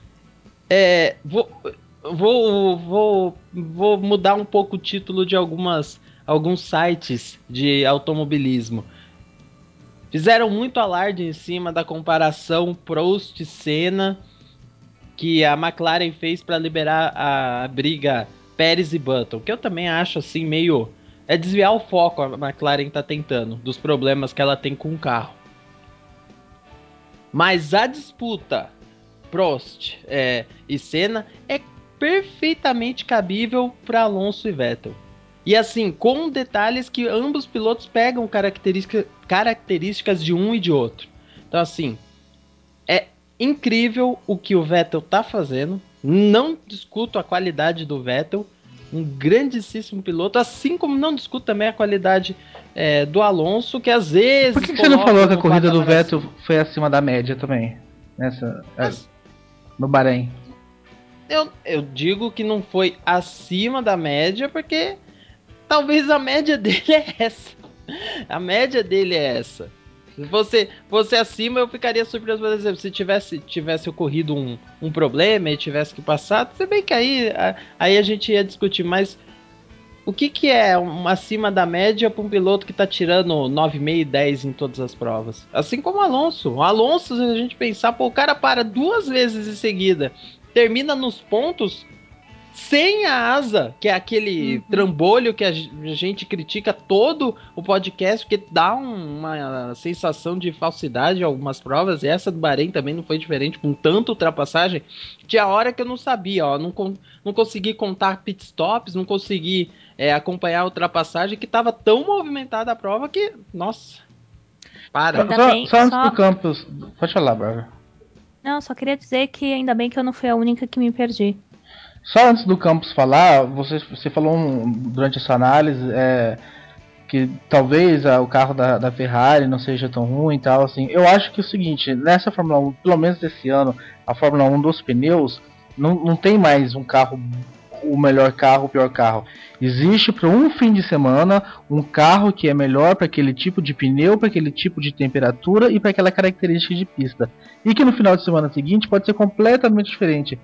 É, vou, vou, vou, vou mudar um pouco o título de algumas, alguns sites de automobilismo. Fizeram muito alarde em cima da comparação Prost-Senna que a McLaren fez para liberar a briga Pérez e Button, que eu também acho assim meio... É desviar o foco, a McLaren tá tentando, dos problemas que ela tem com o carro. Mas a disputa Prost é, e Senna é perfeitamente cabível para Alonso e Vettel. E assim, com detalhes que ambos pilotos pegam característica, características de um e de outro. Então assim, é incrível o que o Vettel tá fazendo. Não discuto a qualidade do Vettel, um grandíssimo piloto, assim como não discuto também a qualidade é, do Alonso, que às vezes... Por que, que você não falou que a corrida do Vettel assim? Foi acima da média também? Nessa, Mas, no Bahrein. Eu, eu digo que não foi acima da média, porque talvez a média dele é essa. A média dele é essa. Se fosse, fosse acima, eu ficaria surpreso, por exemplo, se tivesse, tivesse ocorrido um, um problema e tivesse que passar, se bem que aí, aí a gente ia discutir, mas o que, que é um, acima da média para um piloto que está tirando nove vírgula cinco e dez em todas as provas? Assim como o Alonso. O Alonso, se a gente pensar, pô, o cara para duas vezes em seguida, termina nos pontos sem a asa, que é aquele uhum. trambolho que a gente critica todo o podcast, porque dá um, uma sensação de falsidade em algumas provas, e essa do Bahrein também não foi diferente, com tanta ultrapassagem. Tinha hora que eu não sabia, ó, não, não consegui contar pitstops, não consegui é, acompanhar a ultrapassagem, que estava tão movimentada a prova que, nossa, para. Só, bem, só antes só... do Campos, pode falar, Bárbara. Não, só queria dizer que ainda bem que eu não fui a única que me perdi. Só antes do Campos falar, você, você falou um, durante a sua análise é, que talvez a, o carro da, da Ferrari não seja tão ruim e tal, assim. Eu acho que é o seguinte, nessa Fórmula um, pelo menos desse ano, a Fórmula um dos pneus, não, não tem mais um carro, o melhor carro, o pior carro. Existe para um fim de semana um carro que é melhor para aquele tipo de pneu, para aquele tipo de temperatura e para aquela característica de pista. E que no final de semana seguinte pode ser completamente diferente.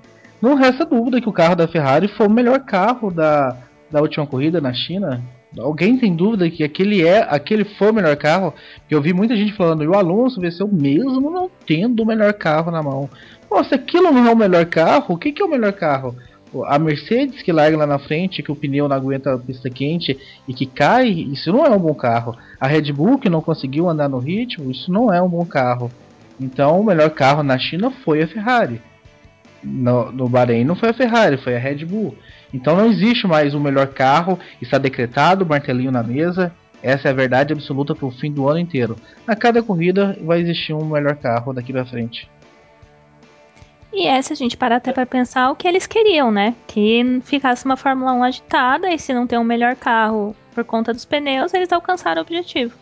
não resta dúvida que o carro da Ferrari foi o melhor carro da, da última corrida na China. Alguém tem dúvida que aquele, é, aquele foi o melhor carro? Eu vi muita gente falando, e o Alonso venceu mesmo não tendo o melhor carro na mão. Pô, se aquilo não é o melhor carro, o que, que é o melhor carro? A Mercedes que larga lá na frente, que o pneu não aguenta a pista quente e que cai, isso não é um bom carro. A Red Bull que não conseguiu andar no ritmo, isso não é um bom carro. Então o melhor carro na China foi a Ferrari. No, no Bahrein não foi a Ferrari, foi a Red Bull. Então não existe mais o melhor carro, está decretado, martelinho na mesa. Essa é a verdade absoluta para o fim do ano inteiro. A cada corrida vai existir um melhor carro daqui para frente. E é, se a gente parar até para pensar o que eles queriam, né? Que ficasse uma Fórmula um agitada e se não tem um melhor carro por conta dos pneus, eles alcançaram o objetivo.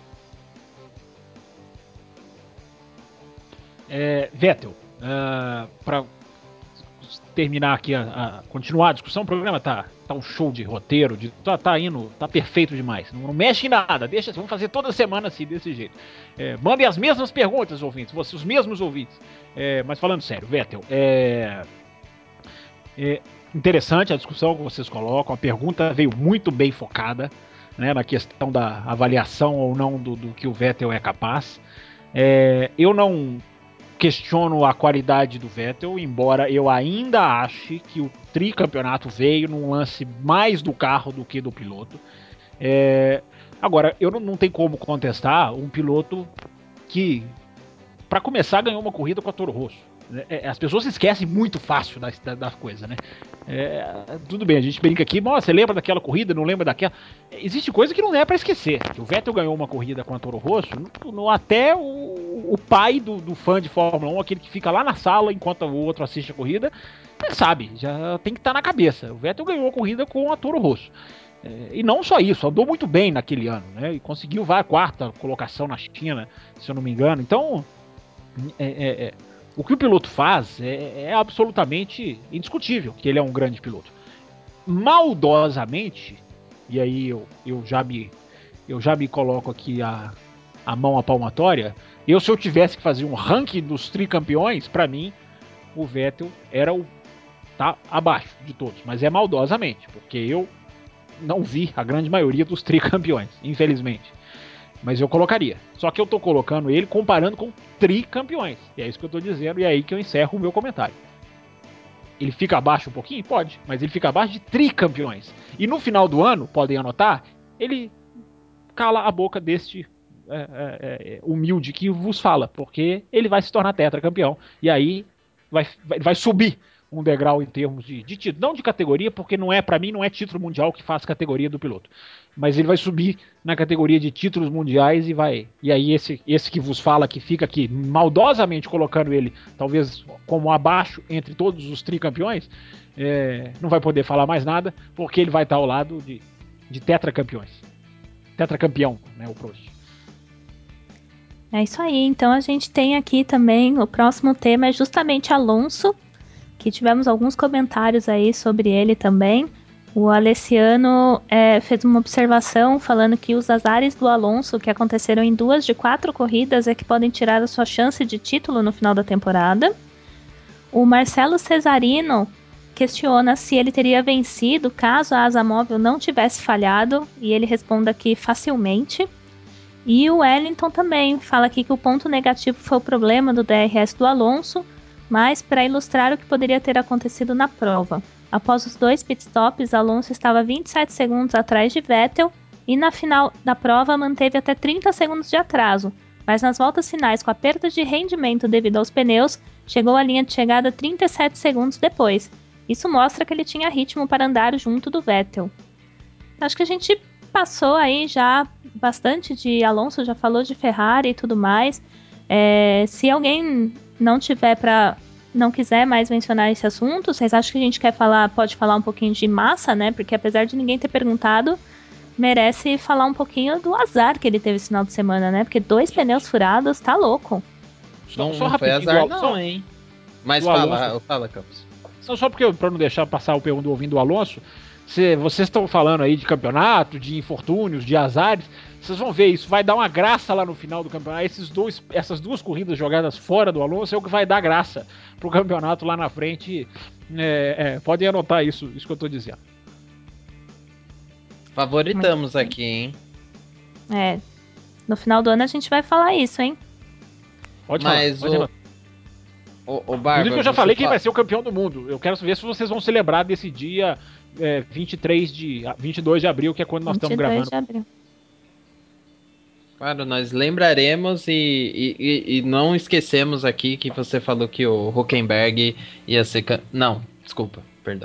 É, Vettel, uh, para terminar aqui, a, a continuar a discussão, o programa tá, tá um show de roteiro, de, tá, tá indo, tá perfeito demais. Não, não mexe em nada, deixa, vamos fazer toda semana assim, desse jeito. É, mandem as mesmas perguntas, ouvintes, vocês, os mesmos ouvintes. É, mas falando sério, Vettel, é, é interessante a discussão que vocês colocam, a pergunta veio muito bem focada, né, na questão da avaliação ou não do, do que o Vettel é capaz. É, eu não questiono a qualidade do Vettel, embora eu ainda ache que o tricampeonato veio num lance mais do carro do que do piloto. É, agora, eu não, não tenho como contestar um piloto que, para começar, ganhou uma corrida com a Toro Rosso. É, as pessoas se esquecem muito fácil da, da, da coisa, né? É, tudo bem, a gente brinca aqui, mas você lembra daquela corrida, não lembra daquela. Existe coisa que não é para esquecer. O Vettel ganhou uma corrida com a Toro Rosso, no, no, até o, o pai do, do fã de Fórmula um, aquele que fica lá na sala enquanto o outro assiste a corrida, sabe, já tem que estar tá na cabeça. O Vettel ganhou a corrida com a Toro Rosso. É, e não só isso, andou muito bem naquele ano, né? E conseguiu vai a quarta colocação na China, se eu não me engano. Então, é, é, é, o que o piloto faz é, é absolutamente indiscutível, que ele é um grande piloto. Maldosamente, e aí eu, eu, já, me, eu já me coloco aqui a, a mão à palmatória, eu se eu tivesse que fazer um ranking dos tricampeões, para mim, o Vettel era o tá abaixo de todos, mas é maldosamente, porque eu não vi a grande maioria dos tricampeões, infelizmente. Mas eu colocaria. Só que eu tô colocando ele comparando com tricampeões. E é isso que eu tô dizendo, e é aí que eu encerro o meu comentário. Ele fica abaixo um pouquinho? Pode, mas ele fica abaixo de tricampeões. E no final do ano, podem anotar, ele cala a boca deste é, é, é, humilde que vos fala, porque ele vai se tornar tetracampeão. E aí vai, vai, vai subir um degrau em termos de, de título, não de categoria, porque não é, para mim, não é título mundial que faz categoria do piloto. Mas ele vai subir na categoria de títulos mundiais e vai. E aí, esse, esse que vos fala, que fica aqui maldosamente colocando ele, talvez como abaixo entre todos os tricampeões, é, não vai poder falar mais nada, porque ele vai estar ao lado de, de tetracampeões. Tetracampeão, né? O Prost. É isso aí, então a gente tem aqui também, o próximo tema é justamente Alonso, que tivemos alguns comentários aí sobre ele também. O Alessiano é, fez uma observação falando que os azares do Alonso, que aconteceram em duas de quatro corridas, é que podem tirar a sua chance de título no final da temporada. O Marcelo Cesarino questiona se ele teria vencido caso a asa móvel não tivesse falhado, e ele responde aqui facilmente. E o Wellington também fala aqui que o ponto negativo foi o problema do D R S do Alonso, mas para ilustrar o que poderia ter acontecido na prova. Após os dois pitstops, Alonso estava vinte e sete segundos atrás de Vettel e na final da prova manteve até trinta segundos de atraso, mas nas voltas finais, com a perda de rendimento devido aos pneus, chegou à linha de chegada trinta e sete segundos depois. Isso mostra que ele tinha ritmo para andar junto do Vettel. Acho que a gente passou aí já bastante de Alonso, já falou de Ferrari e tudo mais. É, se alguém não tiver para não quiser mais mencionar esse assunto, vocês acham que a gente quer falar, pode falar um pouquinho de Massa, né? Porque apesar de ninguém ter perguntado, merece falar um pouquinho do azar que ele teve esse final de semana, né? Porque dois pneus furados, tá louco. Não, Só, só não foi rapidinho, azar do, não, só, hein? Mas do fala, Alonso. fala, Campos. Só, só porque, para não deixar passar o pergunto ouvindo o Alonso, se vocês estão falando aí de campeonato, de infortúnios, de azares, vocês vão ver, isso vai dar uma graça lá no final do campeonato. Esses dois, essas duas corridas jogadas fora do Alonso é o que vai dar graça pro campeonato lá na frente. É, é, podem anotar isso, isso que eu tô dizendo. Favoritamos aqui, hein? É. No final do ano a gente vai falar isso, hein? Pode Mas falar, pode o, anotar. o, o Inclusive Bárbara, eu já você falei quem fa- vai ser o campeão do mundo. Eu quero ver se vocês vão se lembrar desse dia é, vinte e três de, vinte e dois de abril, que é quando nós estamos vinte e dois gravando. de abril. Claro, nós lembraremos e, e, e- e não esquecemos aqui que você falou que o Huckenberg ia ser. ca- Não, desculpa, perdão.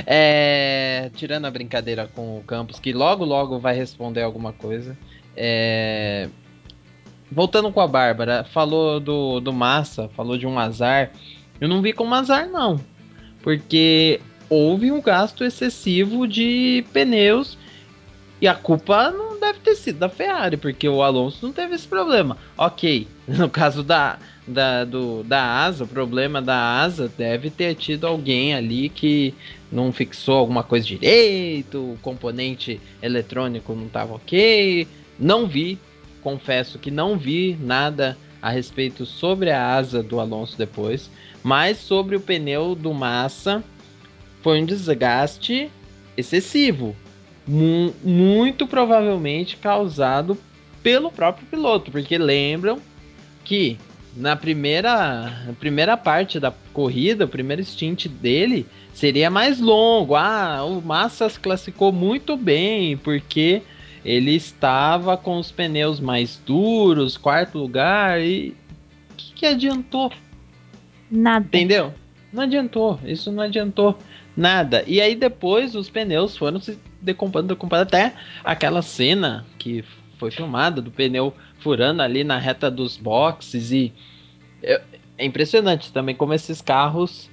É, tirando a brincadeira com o Campos, que logo logo vai responder alguma coisa. É, voltando com a Bárbara, falou do, do Massa, falou de um azar. Eu não vi como azar, não. Porque houve um gasto excessivo de pneus e a culpa não deve ter sido da Ferrari, porque o Alonso não teve esse problema. Ok, no caso da, da, do, da asa, o problema da asa deve ter tido alguém ali que não fixou alguma coisa direito, o componente eletrônico não estava ok. Não vi, confesso que não vi nada a respeito sobre a asa do Alonso depois, mas sobre o pneu do Massa foi um desgaste excessivo, mu- muito provavelmente causado pelo próprio piloto, porque lembram que na primeira, na primeira parte da corrida, o primeiro stint dele seria mais longo. Ah, o Massa se classificou muito bem porque ele estava com os pneus mais duros, quarto lugar, e o que, que adiantou? Nada. Entendeu? Não adiantou, isso não adiantou nada. E aí depois os pneus foram se decompondo, decompondo até aquela cena que foi filmada do pneu furando ali na reta dos boxes e é, é impressionante também como esses carros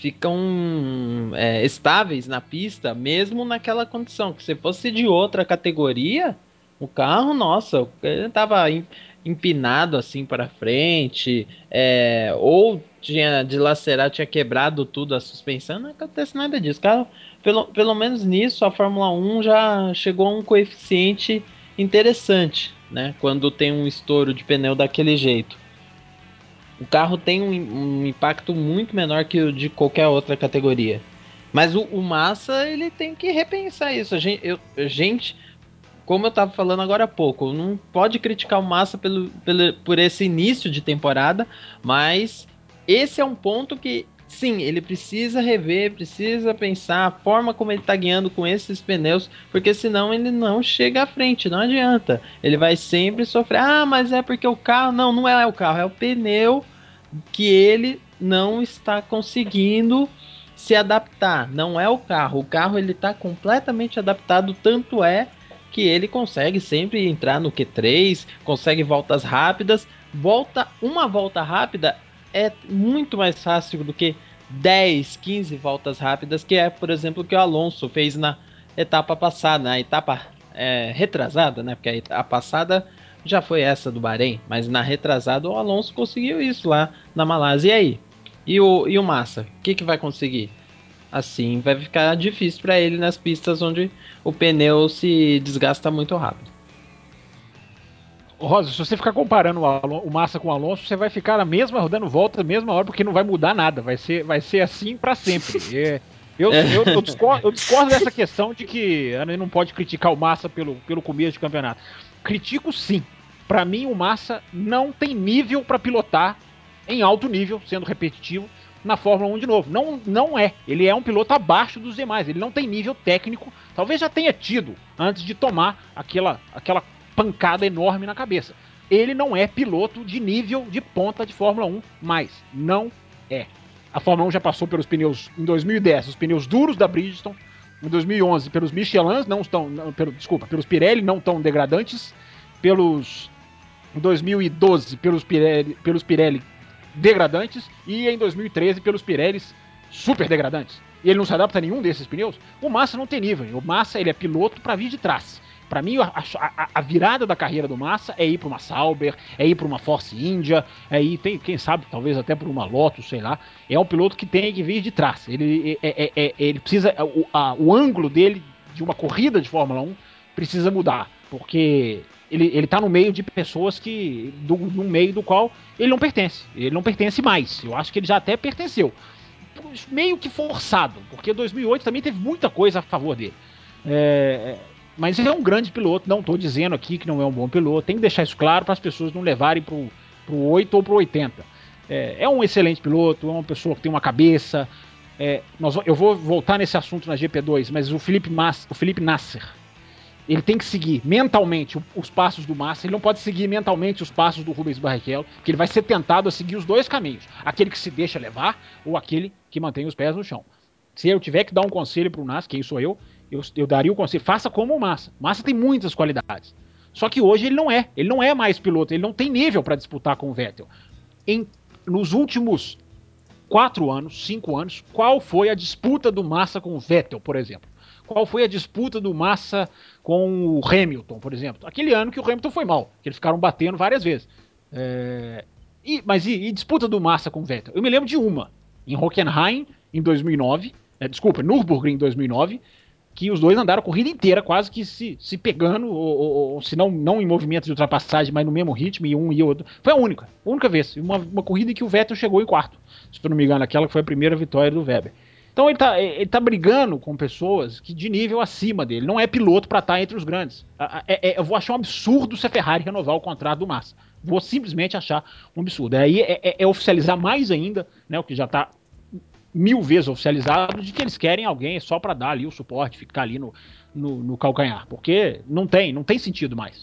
ficam é, estáveis na pista, mesmo naquela condição. Que se fosse de outra categoria, o carro, nossa, ele tava em- empinado assim para frente, é, ou tinha dilacerado, tinha quebrado tudo a suspensão. Não acontece nada disso. Carro, pelo, pelo menos nisso, a Fórmula um já chegou a um coeficiente interessante, né? Quando tem um estouro de pneu daquele jeito. O carro tem um, um impacto muito menor que o de qualquer outra categoria. Mas o, o Massa, ele tem que repensar isso. A gente, eu, a gente, como eu estava falando agora há pouco, não pode criticar o Massa pelo, pelo, por esse início de temporada, mas esse é um ponto que, sim, ele precisa rever, precisa pensar a forma como ele está guiando com esses pneus, porque senão ele não chega à frente, não adianta. Ele vai sempre sofrer. Ah, mas é porque o carro. Não, não é o carro, é o pneu que ele não está conseguindo se adaptar. Não é o carro. O carro ele está completamente adaptado, tanto é que ele consegue sempre entrar no Q três, consegue voltas rápidas. Volta, uma volta rápida é muito mais fácil do que dez, quinze voltas rápidas, que é, por exemplo, o que o Alonso fez na etapa passada, na etapa é, retrasada, né? Porque a passada já foi essa do Bahrein, mas na retrasada o Alonso conseguiu isso lá na Malásia. E aí? E o, e o Massa? O que, que vai conseguir? Assim vai ficar difícil para ele nas pistas onde o pneu se desgasta muito rápido. Ô, Rosa, se você ficar comparando o, Alon- o Massa com o Alonso, você vai ficar na mesma, dando volta, na mesma hora, porque não vai mudar nada. Vai ser, vai ser assim pra sempre. É, eu, eu, eu, discordo, eu discordo dessa questão de que a gente não pode criticar o Massa pelo, pelo começo de campeonato. Critico sim. Pra mim, o Massa não tem nível pra pilotar em alto nível, sendo repetitivo, na Fórmula um de novo. Não, não é. Ele é um piloto abaixo dos demais. Ele não tem nível técnico. Talvez já tenha tido antes de tomar aquela, aquela pancada enorme na cabeça. Ele não é piloto de nível de ponta de Fórmula um mais. Não é. A Fórmula um já passou pelos pneus em dois mil e dez, os pneus duros da Bridgestone. Em dois mil e onze, pelos Michelin, não estão. Não, pelo, desculpa, pelos Pirelli, não tão degradantes. Pelos. Em dois mil e doze, pelos Pirelli, pelos Pirelli degradantes. E em dois mil e treze, pelos Pirelli super degradantes. E ele não se adapta a nenhum desses pneus. O Massa não tem nível. O Massa ele é piloto para vir de trás. Para mim, a, a, a, virada da carreira do Massa é ir para uma Sauber, é ir para uma Force India, é ir, tem, quem sabe, talvez até para uma Lotus, sei lá. É um piloto que tem que vir de trás. Ele, é, é, é, ele precisa. O, a, o ângulo dele de uma corrida de Fórmula um precisa mudar, porque ele, ele tá no meio de pessoas que. Do, no meio do qual ele não pertence. Ele não pertence mais. Eu acho que ele já até pertenceu. meio que forçado, porque dois mil e oito também teve muita coisa a favor dele. É, mas ele é um grande piloto, não estou dizendo aqui que não é um bom piloto, tem que deixar isso claro para as pessoas não levarem pro, pro oito ou pro oitenta. É, é um excelente piloto, é uma pessoa que tem uma cabeça. É, nós, eu vou voltar nesse assunto na G P dois, mas o Felipe, Mas, o Felipe Nasser, ele tem que seguir mentalmente os passos do Massa, ele não pode seguir mentalmente os passos do Rubens Barrichello, porque ele vai ser tentado a seguir os dois caminhos, aquele que se deixa levar ou aquele que mantém os pés no chão. Se eu tiver que dar um conselho para o Massa, quem sou eu, eu, eu daria o conselho, faça como o Massa. Massa tem muitas qualidades, só que hoje ele não é, ele não é mais piloto, ele não tem nível para disputar com o Vettel. Em, nos últimos quatro anos, cinco anos, qual foi a disputa do Massa com o Vettel, por exemplo? Qual foi a disputa do Massa com o Hamilton, por exemplo? Aquele ano que o Hamilton foi mal, que eles ficaram batendo várias vezes. É... E, mas e, e disputa do Massa com o Vettel? Eu me lembro de uma, em Hockenheim, em dois mil e nove, é, desculpa, Nürburgring em dois mil e nove, que os dois andaram a corrida inteira quase que se, se pegando, ou, ou, ou se não, não em movimentos de ultrapassagem, mas no mesmo ritmo, e um e outro. Foi a única, a única vez. Uma, uma corrida em que o Vettel chegou em quarto. Se eu não me engano, aquela que foi a primeira vitória do Weber. Então ele tá, ele tá brigando com pessoas que de nível acima dele. Não é piloto para estar entre os grandes. É, é, eu vou achar um absurdo se a Ferrari renovar o contrato do Massa. Vou simplesmente achar um absurdo. Aí é, é, é oficializar mais ainda, né, o que já tá mil vezes oficializado, de que eles querem alguém só para dar ali o suporte, ficar ali no, no, no calcanhar. Porque não tem, não tem sentido mais.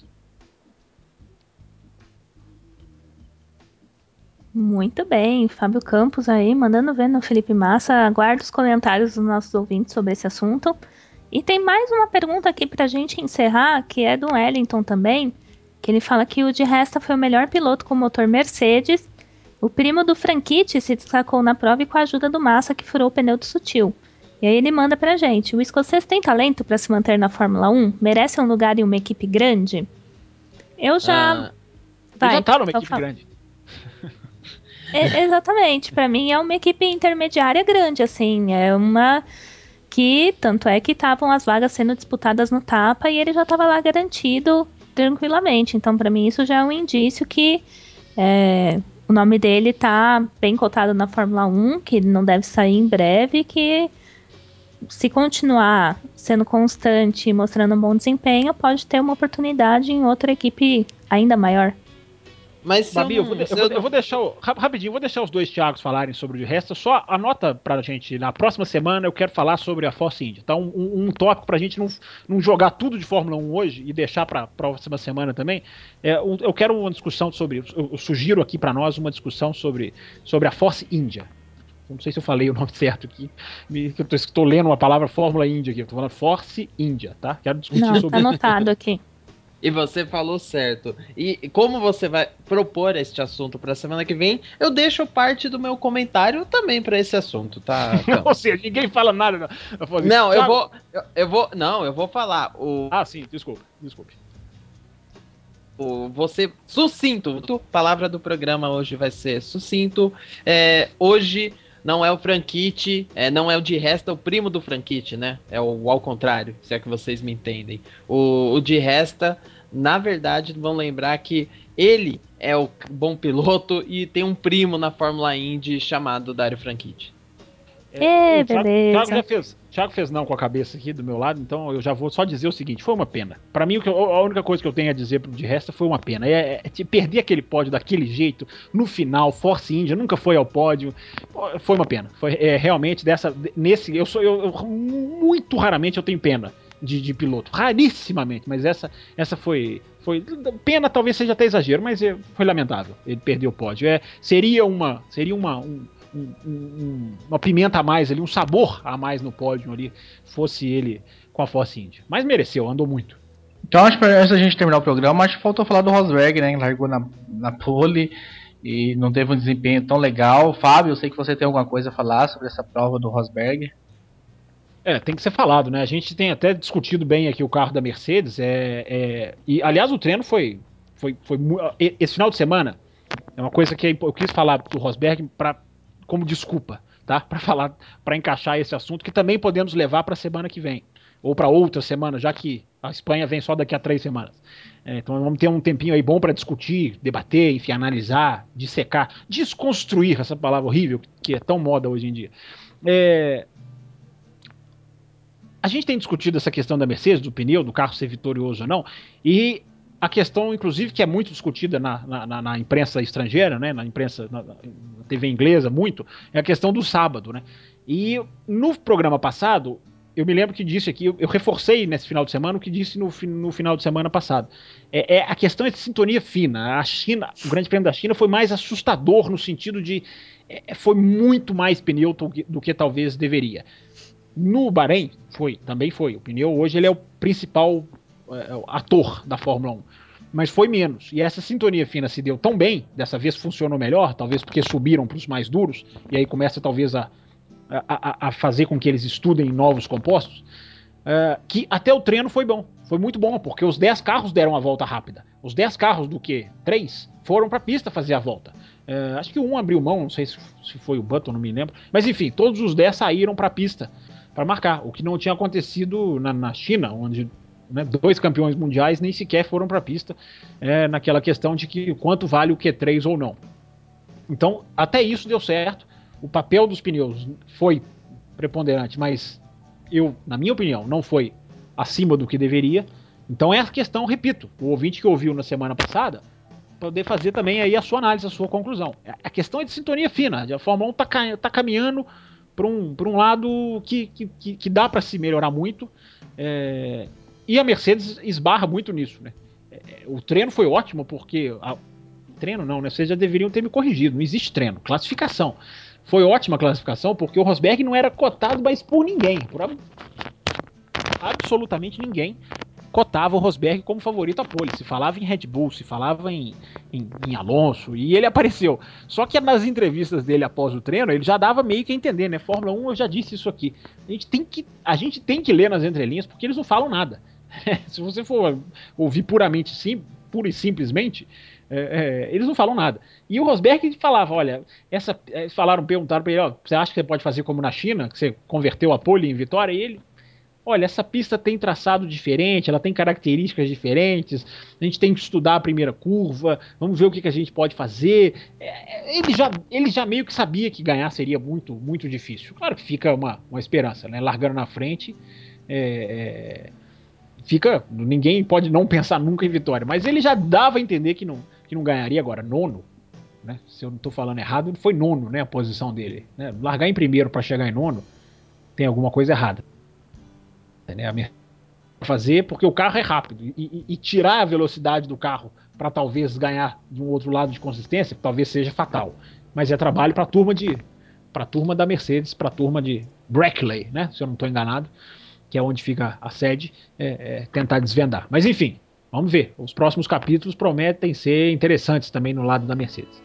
Muito bem, Fábio Campos aí, mandando ver no Felipe Massa. Aguardo os comentários dos nossos ouvintes sobre esse assunto. E tem mais uma pergunta aqui pra gente encerrar, que é do Wellington também, que ele fala que o Di Resta foi o melhor piloto com motor Mercedes. O primo do Franchitti se destacou na prova e com a ajuda do Massa, que furou o pneu do Sutil. E aí ele manda pra gente: o escocês tem talento para se manter na Fórmula um? Merece um lugar em uma equipe grande? Eu já... Ah, Vai, ele já tá numa só equipe fala. grande. É, exatamente, pra mim é uma equipe intermediária grande, assim, é uma que, tanto é que estavam as vagas sendo disputadas no tapa e ele já estava lá garantido tranquilamente, então pra mim isso já é um indício que é, o nome dele tá bem cotado na Fórmula um, que ele não deve sair em breve, que se continuar sendo constante e mostrando um bom desempenho, pode ter uma oportunidade em outra equipe ainda maior. mas se eu Babi, eu vou, não. de- eu, Se vou, eu eu não... vou deixar, o- rap- rapidinho, eu vou deixar os dois Thiagos falarem sobre o de resto. Só anota pra gente, na próxima semana eu quero falar sobre a Force India, tá? Um, um, um tópico pra gente não, não jogar tudo de Fórmula um hoje e deixar pra próxima semana também. É, um- eu quero uma discussão sobre, eu, eu sugiro aqui pra nós uma discussão sobre, sobre a Force India. Não sei se eu falei o nome certo aqui, me, que eu tô, tô lendo uma palavra Fórmula India aqui, eu tô falando Force India, tá? Quero discutir Não, tá sobre isso. anotado aqui. E você falou certo. E como você vai propor este assunto para semana que vem, eu deixo parte do meu comentário também para esse assunto, tá, Ou Campos? seja, ninguém fala nada na, na Force India. Não, eu Thiago, vou, eu, eu vou, não, eu vou falar. O, ah, sim, desculpa, desculpe. o você sucinto. A palavra do programa hoje vai ser sucinto. É, hoje não é o Franchitti, é, não é o Di Resta, é o primo do Franchitti, né? É o ao contrário, se é que vocês me entendem. O, o Di Resta, na verdade, vão lembrar que ele é o bom piloto e tem um primo na Fórmula Indy chamado Dario Franchitti. É, Ê, o Thiago, Thiago beleza. já fez. Thiago fez não com a cabeça aqui do meu lado, então eu já vou só dizer o seguinte: foi uma pena. Pra mim, o que eu- a única coisa que eu tenho a dizer de resto foi uma pena. É, é, é perder aquele pódio daquele jeito, no final, Force India nunca foi ao pódio. Pô, foi uma pena. Foi é, realmente dessa. Nesse. Eu sou. Eu, eu- muito raramente eu tenho pena de, de piloto. Rarissimamente, mas essa, essa foi. Foi. Pena talvez seja até exagero, mas é, foi lamentável. Ele perdeu o pódio. É, seria uma. Seria uma. Um, um, um, uma pimenta a mais ali, um sabor a mais no pódio ali, fosse ele com a Force India. Mas mereceu, andou muito. Então, acho que antes da gente terminar o programa, acho que faltou falar do Rosberg, né? Largou na, na pole e não teve um desempenho tão legal. Fábio, eu sei que você tem alguma coisa a falar sobre essa prova do Rosberg. É, tem que ser falado, né? A gente tem até discutido bem aqui o carro da Mercedes. É, é, e, aliás, o treino foi, foi, foi. Esse final de semana é uma coisa que eu quis falar do Rosberg pra, como desculpa, tá? Para falar, para encaixar esse assunto, que também podemos levar para a semana que vem. Ou para outra semana, já que a Espanha vem só daqui a três semanas. É, então vamos ter um tempinho aí bom para discutir, debater, enfim, analisar, dissecar, desconstruir essa palavra horrível que é tão moda hoje em dia. É... A gente tem discutido essa questão da Mercedes, do pneu, do carro ser vitorioso ou não, e a questão, inclusive, que é muito discutida na, na, na imprensa estrangeira, né, na imprensa, na, na T V inglesa, muito, é a questão do sábado, né? E no programa passado, eu me lembro que disse aqui, eu, eu reforcei nesse final de semana o que disse no, no final de semana passado. É, é, a questão é de sintonia fina. A China, o Grande Prêmio da China foi mais assustador no sentido de é, foi muito mais pneu do que, do que talvez deveria. No Bahrein, foi, também foi. O pneu hoje ele é o principal é, ator da Fórmula um. Mas foi menos. E essa sintonia fina se deu tão bem, dessa vez funcionou melhor, talvez porque subiram para os mais duros, e aí começa talvez a, a, a fazer com que eles estudem novos compostos, uh, que até o treino foi bom. Foi muito bom, porque os dez carros deram a volta rápida. Os dez carros do que três foram para a pista fazer a volta. Uh, acho que um abriu mão, não sei se, se foi o Button, não me lembro. Mas enfim, todos os dez saíram para a pista para marcar, o que não tinha acontecido na, na China, onde, né, dois campeões mundiais nem sequer foram para a pista, é, naquela questão de que quanto vale o Q três ou não. Então, até isso deu certo. O papel dos pneus foi preponderante, mas eu, na minha opinião, não foi acima do que deveria. Então é a questão, repito, o ouvinte que ouviu na semana passada, poder fazer também aí a sua análise, a sua conclusão. A questão é de sintonia fina. A Fórmula um está tá caminhando para um, um lado que, que, que dá para se melhorar muito, é, e a Mercedes esbarra muito nisso, né? É, o treino foi ótimo porque a, treino não, né? Vocês já deveriam ter me corrigido, não existe treino, classificação. Foi ótima a classificação porque o Rosberg não era cotado mais por ninguém, por absolutamente ninguém cotava o Rosberg como favorito a pole. Se falava em Red Bull, se falava em, em, em Alonso, e ele apareceu. Só que nas entrevistas dele após o treino, ele já dava meio que a entender, né? Fórmula um, eu já disse isso aqui. A gente tem que, a gente tem que ler nas entrelinhas, porque eles não falam nada. Se você for ouvir puramente, sim, pura e simplesmente, é, é, eles não falam nada. E o Rosberg falava, olha, essa, falaram, perguntaram para ele, ó, você acha que você pode fazer como na China, que você converteu a pole em vitória? E ele, olha, essa pista tem traçado diferente, ela tem características diferentes, a gente tem que estudar a primeira curva, vamos ver o que, que a gente pode fazer. Ele já, ele já meio que sabia que ganhar seria muito, muito difícil. Claro que fica uma, uma esperança, né? Largando na frente, é, é, fica, ninguém pode não pensar nunca em vitória, mas ele já dava a entender que não, que não ganharia agora. Nono, né? Se eu não estou falando errado, foi nono, né, a posição dele. Né? Largar em primeiro para chegar em nono, tem alguma coisa errada. Né, a minha fazer porque o carro é rápido e, e, e tirar a velocidade do carro para talvez ganhar de um outro lado de consistência talvez seja fatal, mas é trabalho para a turma de para a turma da Mercedes, para a turma de Brackley, né, se eu não estou enganado, que é onde fica a sede, é, é, tentar desvendar, mas enfim, vamos ver, os próximos capítulos prometem ser interessantes também no lado da Mercedes.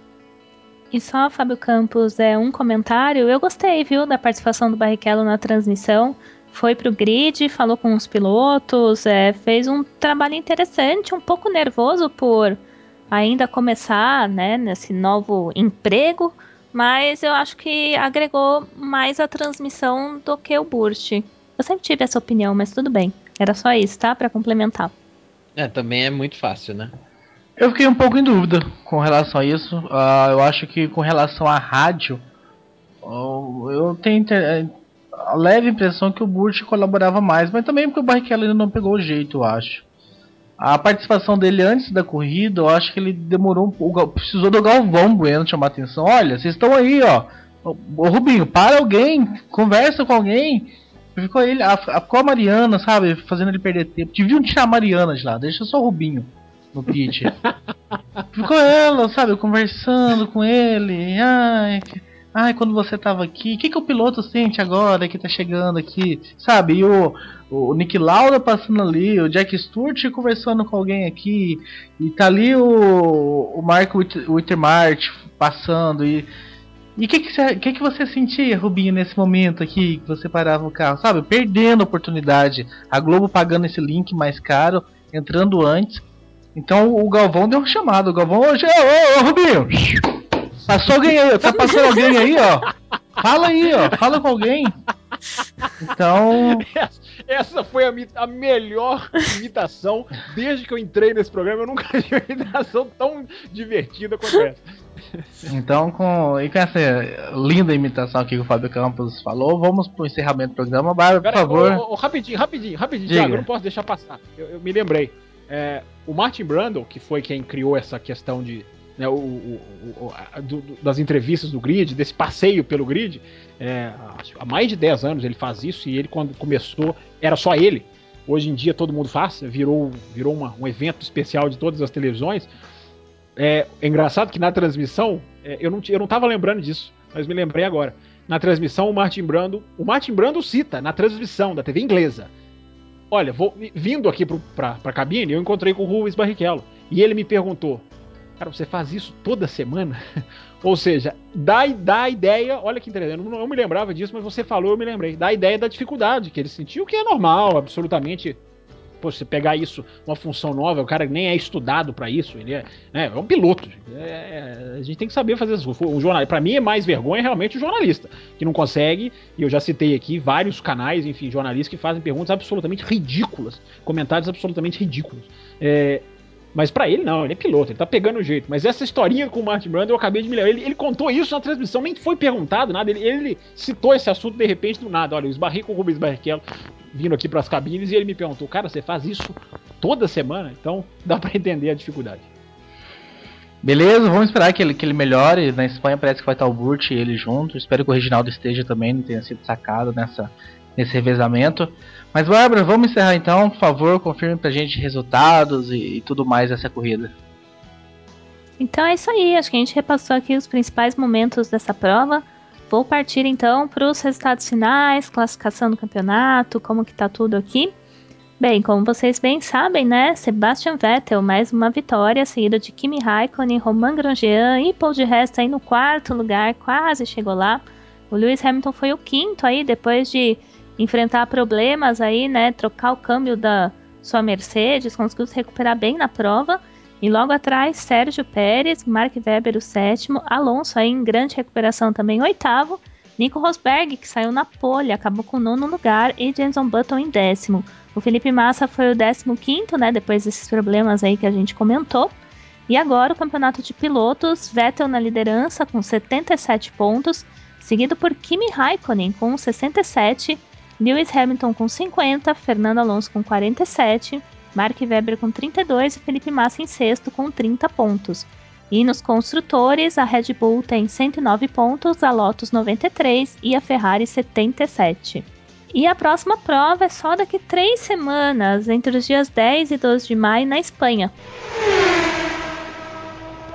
E só, Fábio Campos, é um comentário, eu gostei, viu, da participação do Barrichello na transmissão. Foi pro grid, falou com os pilotos, é, fez um trabalho interessante, um pouco nervoso por ainda começar, né, nesse novo emprego, mas eu acho que agregou mais a transmissão do que o Burst. Eu sempre tive essa opinião, mas tudo bem. Era só isso, tá? Para complementar. É, também é muito fácil, né? Eu fiquei um pouco em dúvida com relação a isso. Uh, eu acho que com relação à rádio, uh, eu tenho a leve impressão que o Burch colaborava mais, mas também porque o Barrichello ainda não pegou o jeito, eu acho. A participação dele antes da corrida, eu acho que ele demorou um pouco, precisou do Galvão Bueno chamar atenção. Olha, vocês estão aí, ó. Ô Rubinho, para alguém, conversa com alguém. Ficou ele, a, a, com a Mariana, sabe, fazendo ele perder tempo. Deviam tirar a Mariana de lá, deixa só o Rubinho no pit. Ficou ela, sabe, conversando com ele. Ai, ai, quando você tava aqui, o que, que o piloto sente agora que tá chegando aqui? Sabe, e o, o Nick Lauda passando ali, o Jack Stewart conversando com alguém aqui, e tá ali o, o Mark Whittemart passando, e e o que, que, você, que, que você sentia, Rubinho, nesse momento aqui, que você parava o carro, sabe, perdendo a oportunidade, a Globo pagando esse link mais caro, entrando antes. Então o Galvão deu um chamado. O Galvão hoje é, ô, ô Rubinho, passou alguém aí, tá passando alguém aí, ó. Fala aí, ó, fala com alguém. Então... Essa, essa foi a, a melhor imitação desde que eu entrei nesse programa. Eu nunca vi uma imitação tão divertida quanto essa. Então, com, e com essa linda imitação aqui que o Fábio Campos falou, vamos pro encerramento do programa. Bárbara, por favor. Ô, ô, rapidinho, rapidinho, rapidinho, Diga. Thiago, eu não posso deixar passar. Eu, eu me lembrei. É, o Martin Brundle, que foi quem criou essa questão de... Né, o, o, o, a, do, das entrevistas do grid, desse passeio pelo grid, é, há mais de dez anos ele faz isso, e ele, quando começou, era só ele. Hoje em dia todo mundo faz, virou, virou uma, um evento especial de todas as televisões. É, é engraçado que na transmissão, é, eu, não, eu não tava lembrando disso, mas me lembrei agora. Na transmissão, o Martin Brundle, o Martin Brundle cita, na transmissão da T V inglesa, olha, vou, vindo aqui pro, pra, pra cabine, eu encontrei com o Rubens Barrichello, e ele me perguntou, cara, você faz isso toda semana? Ou seja, dá, dá a ideia, olha que interessante, eu não, não me lembrava disso, mas você falou, eu me lembrei, dá a ideia da dificuldade que ele sentiu, que é normal, absolutamente. Pô, você pegar isso, uma função nova, o cara nem é estudado pra isso, ele é, né, é um piloto. É, a gente tem que saber fazer isso. Um jornal, pra mim é mais vergonha realmente o jornalista, que não consegue, e eu já citei aqui vários canais, enfim, jornalistas que fazem perguntas absolutamente ridículas, comentários absolutamente ridículos. É, mas pra ele não, ele é piloto, ele tá pegando o jeito. Mas essa historinha com o Martin Brundle, eu acabei de me lembrar, ele, ele contou isso na transmissão, nem foi perguntado nada, ele, ele citou esse assunto de repente do nada. Olha, eu esbarrei com o Rubens Barrichello vindo aqui pras cabines e ele me perguntou, cara, você faz isso toda semana? Então dá pra entender a dificuldade. Beleza, vamos esperar que ele, que ele melhore. Na Espanha parece que vai estar o Burt e ele junto. Espero que o Reginaldo esteja também, não tenha sido sacado nessa, nesse revezamento. Mas Bárbara, vamos encerrar então, por favor, confirme pra gente resultados e, e tudo mais dessa corrida. Então é isso aí, acho que a gente repassou aqui os principais momentos dessa prova. Vou partir então para os resultados finais, classificação do campeonato, como que tá tudo aqui. Bem, como vocês bem sabem, né, Sebastian Vettel, mais uma vitória, seguida de Kimi Raikkonen, Romain Grosjean e Paul di Resta aí no quarto lugar, quase chegou lá. O Lewis Hamilton foi o quinto aí, depois de enfrentar problemas aí, né, trocar o câmbio da sua Mercedes, conseguiu se recuperar bem na prova. E logo atrás, Sérgio Pérez, Mark Webber o sétimo, Alonso aí em grande recuperação também oitavo, Nico Rosberg, que saiu na pole, acabou com o nono lugar, e Jenson Button em décimo. O Felipe Massa foi o décimo quinto, né, depois desses problemas aí que a gente comentou. E agora o campeonato de pilotos, Vettel na liderança com setenta e sete pontos, seguido por Kimi Raikkonen com sessenta e sete, Lewis Hamilton com cinquenta, Fernando Alonso com quarenta e sete, Mark Webber com trinta e dois e Felipe Massa em sexto com trinta pontos. E nos construtores, a Red Bull tem cento e nove pontos, a Lotus noventa e três e a Ferrari setenta e sete. E a próxima prova é só daqui três semanas, entre os dias dez e doze de maio, na Espanha.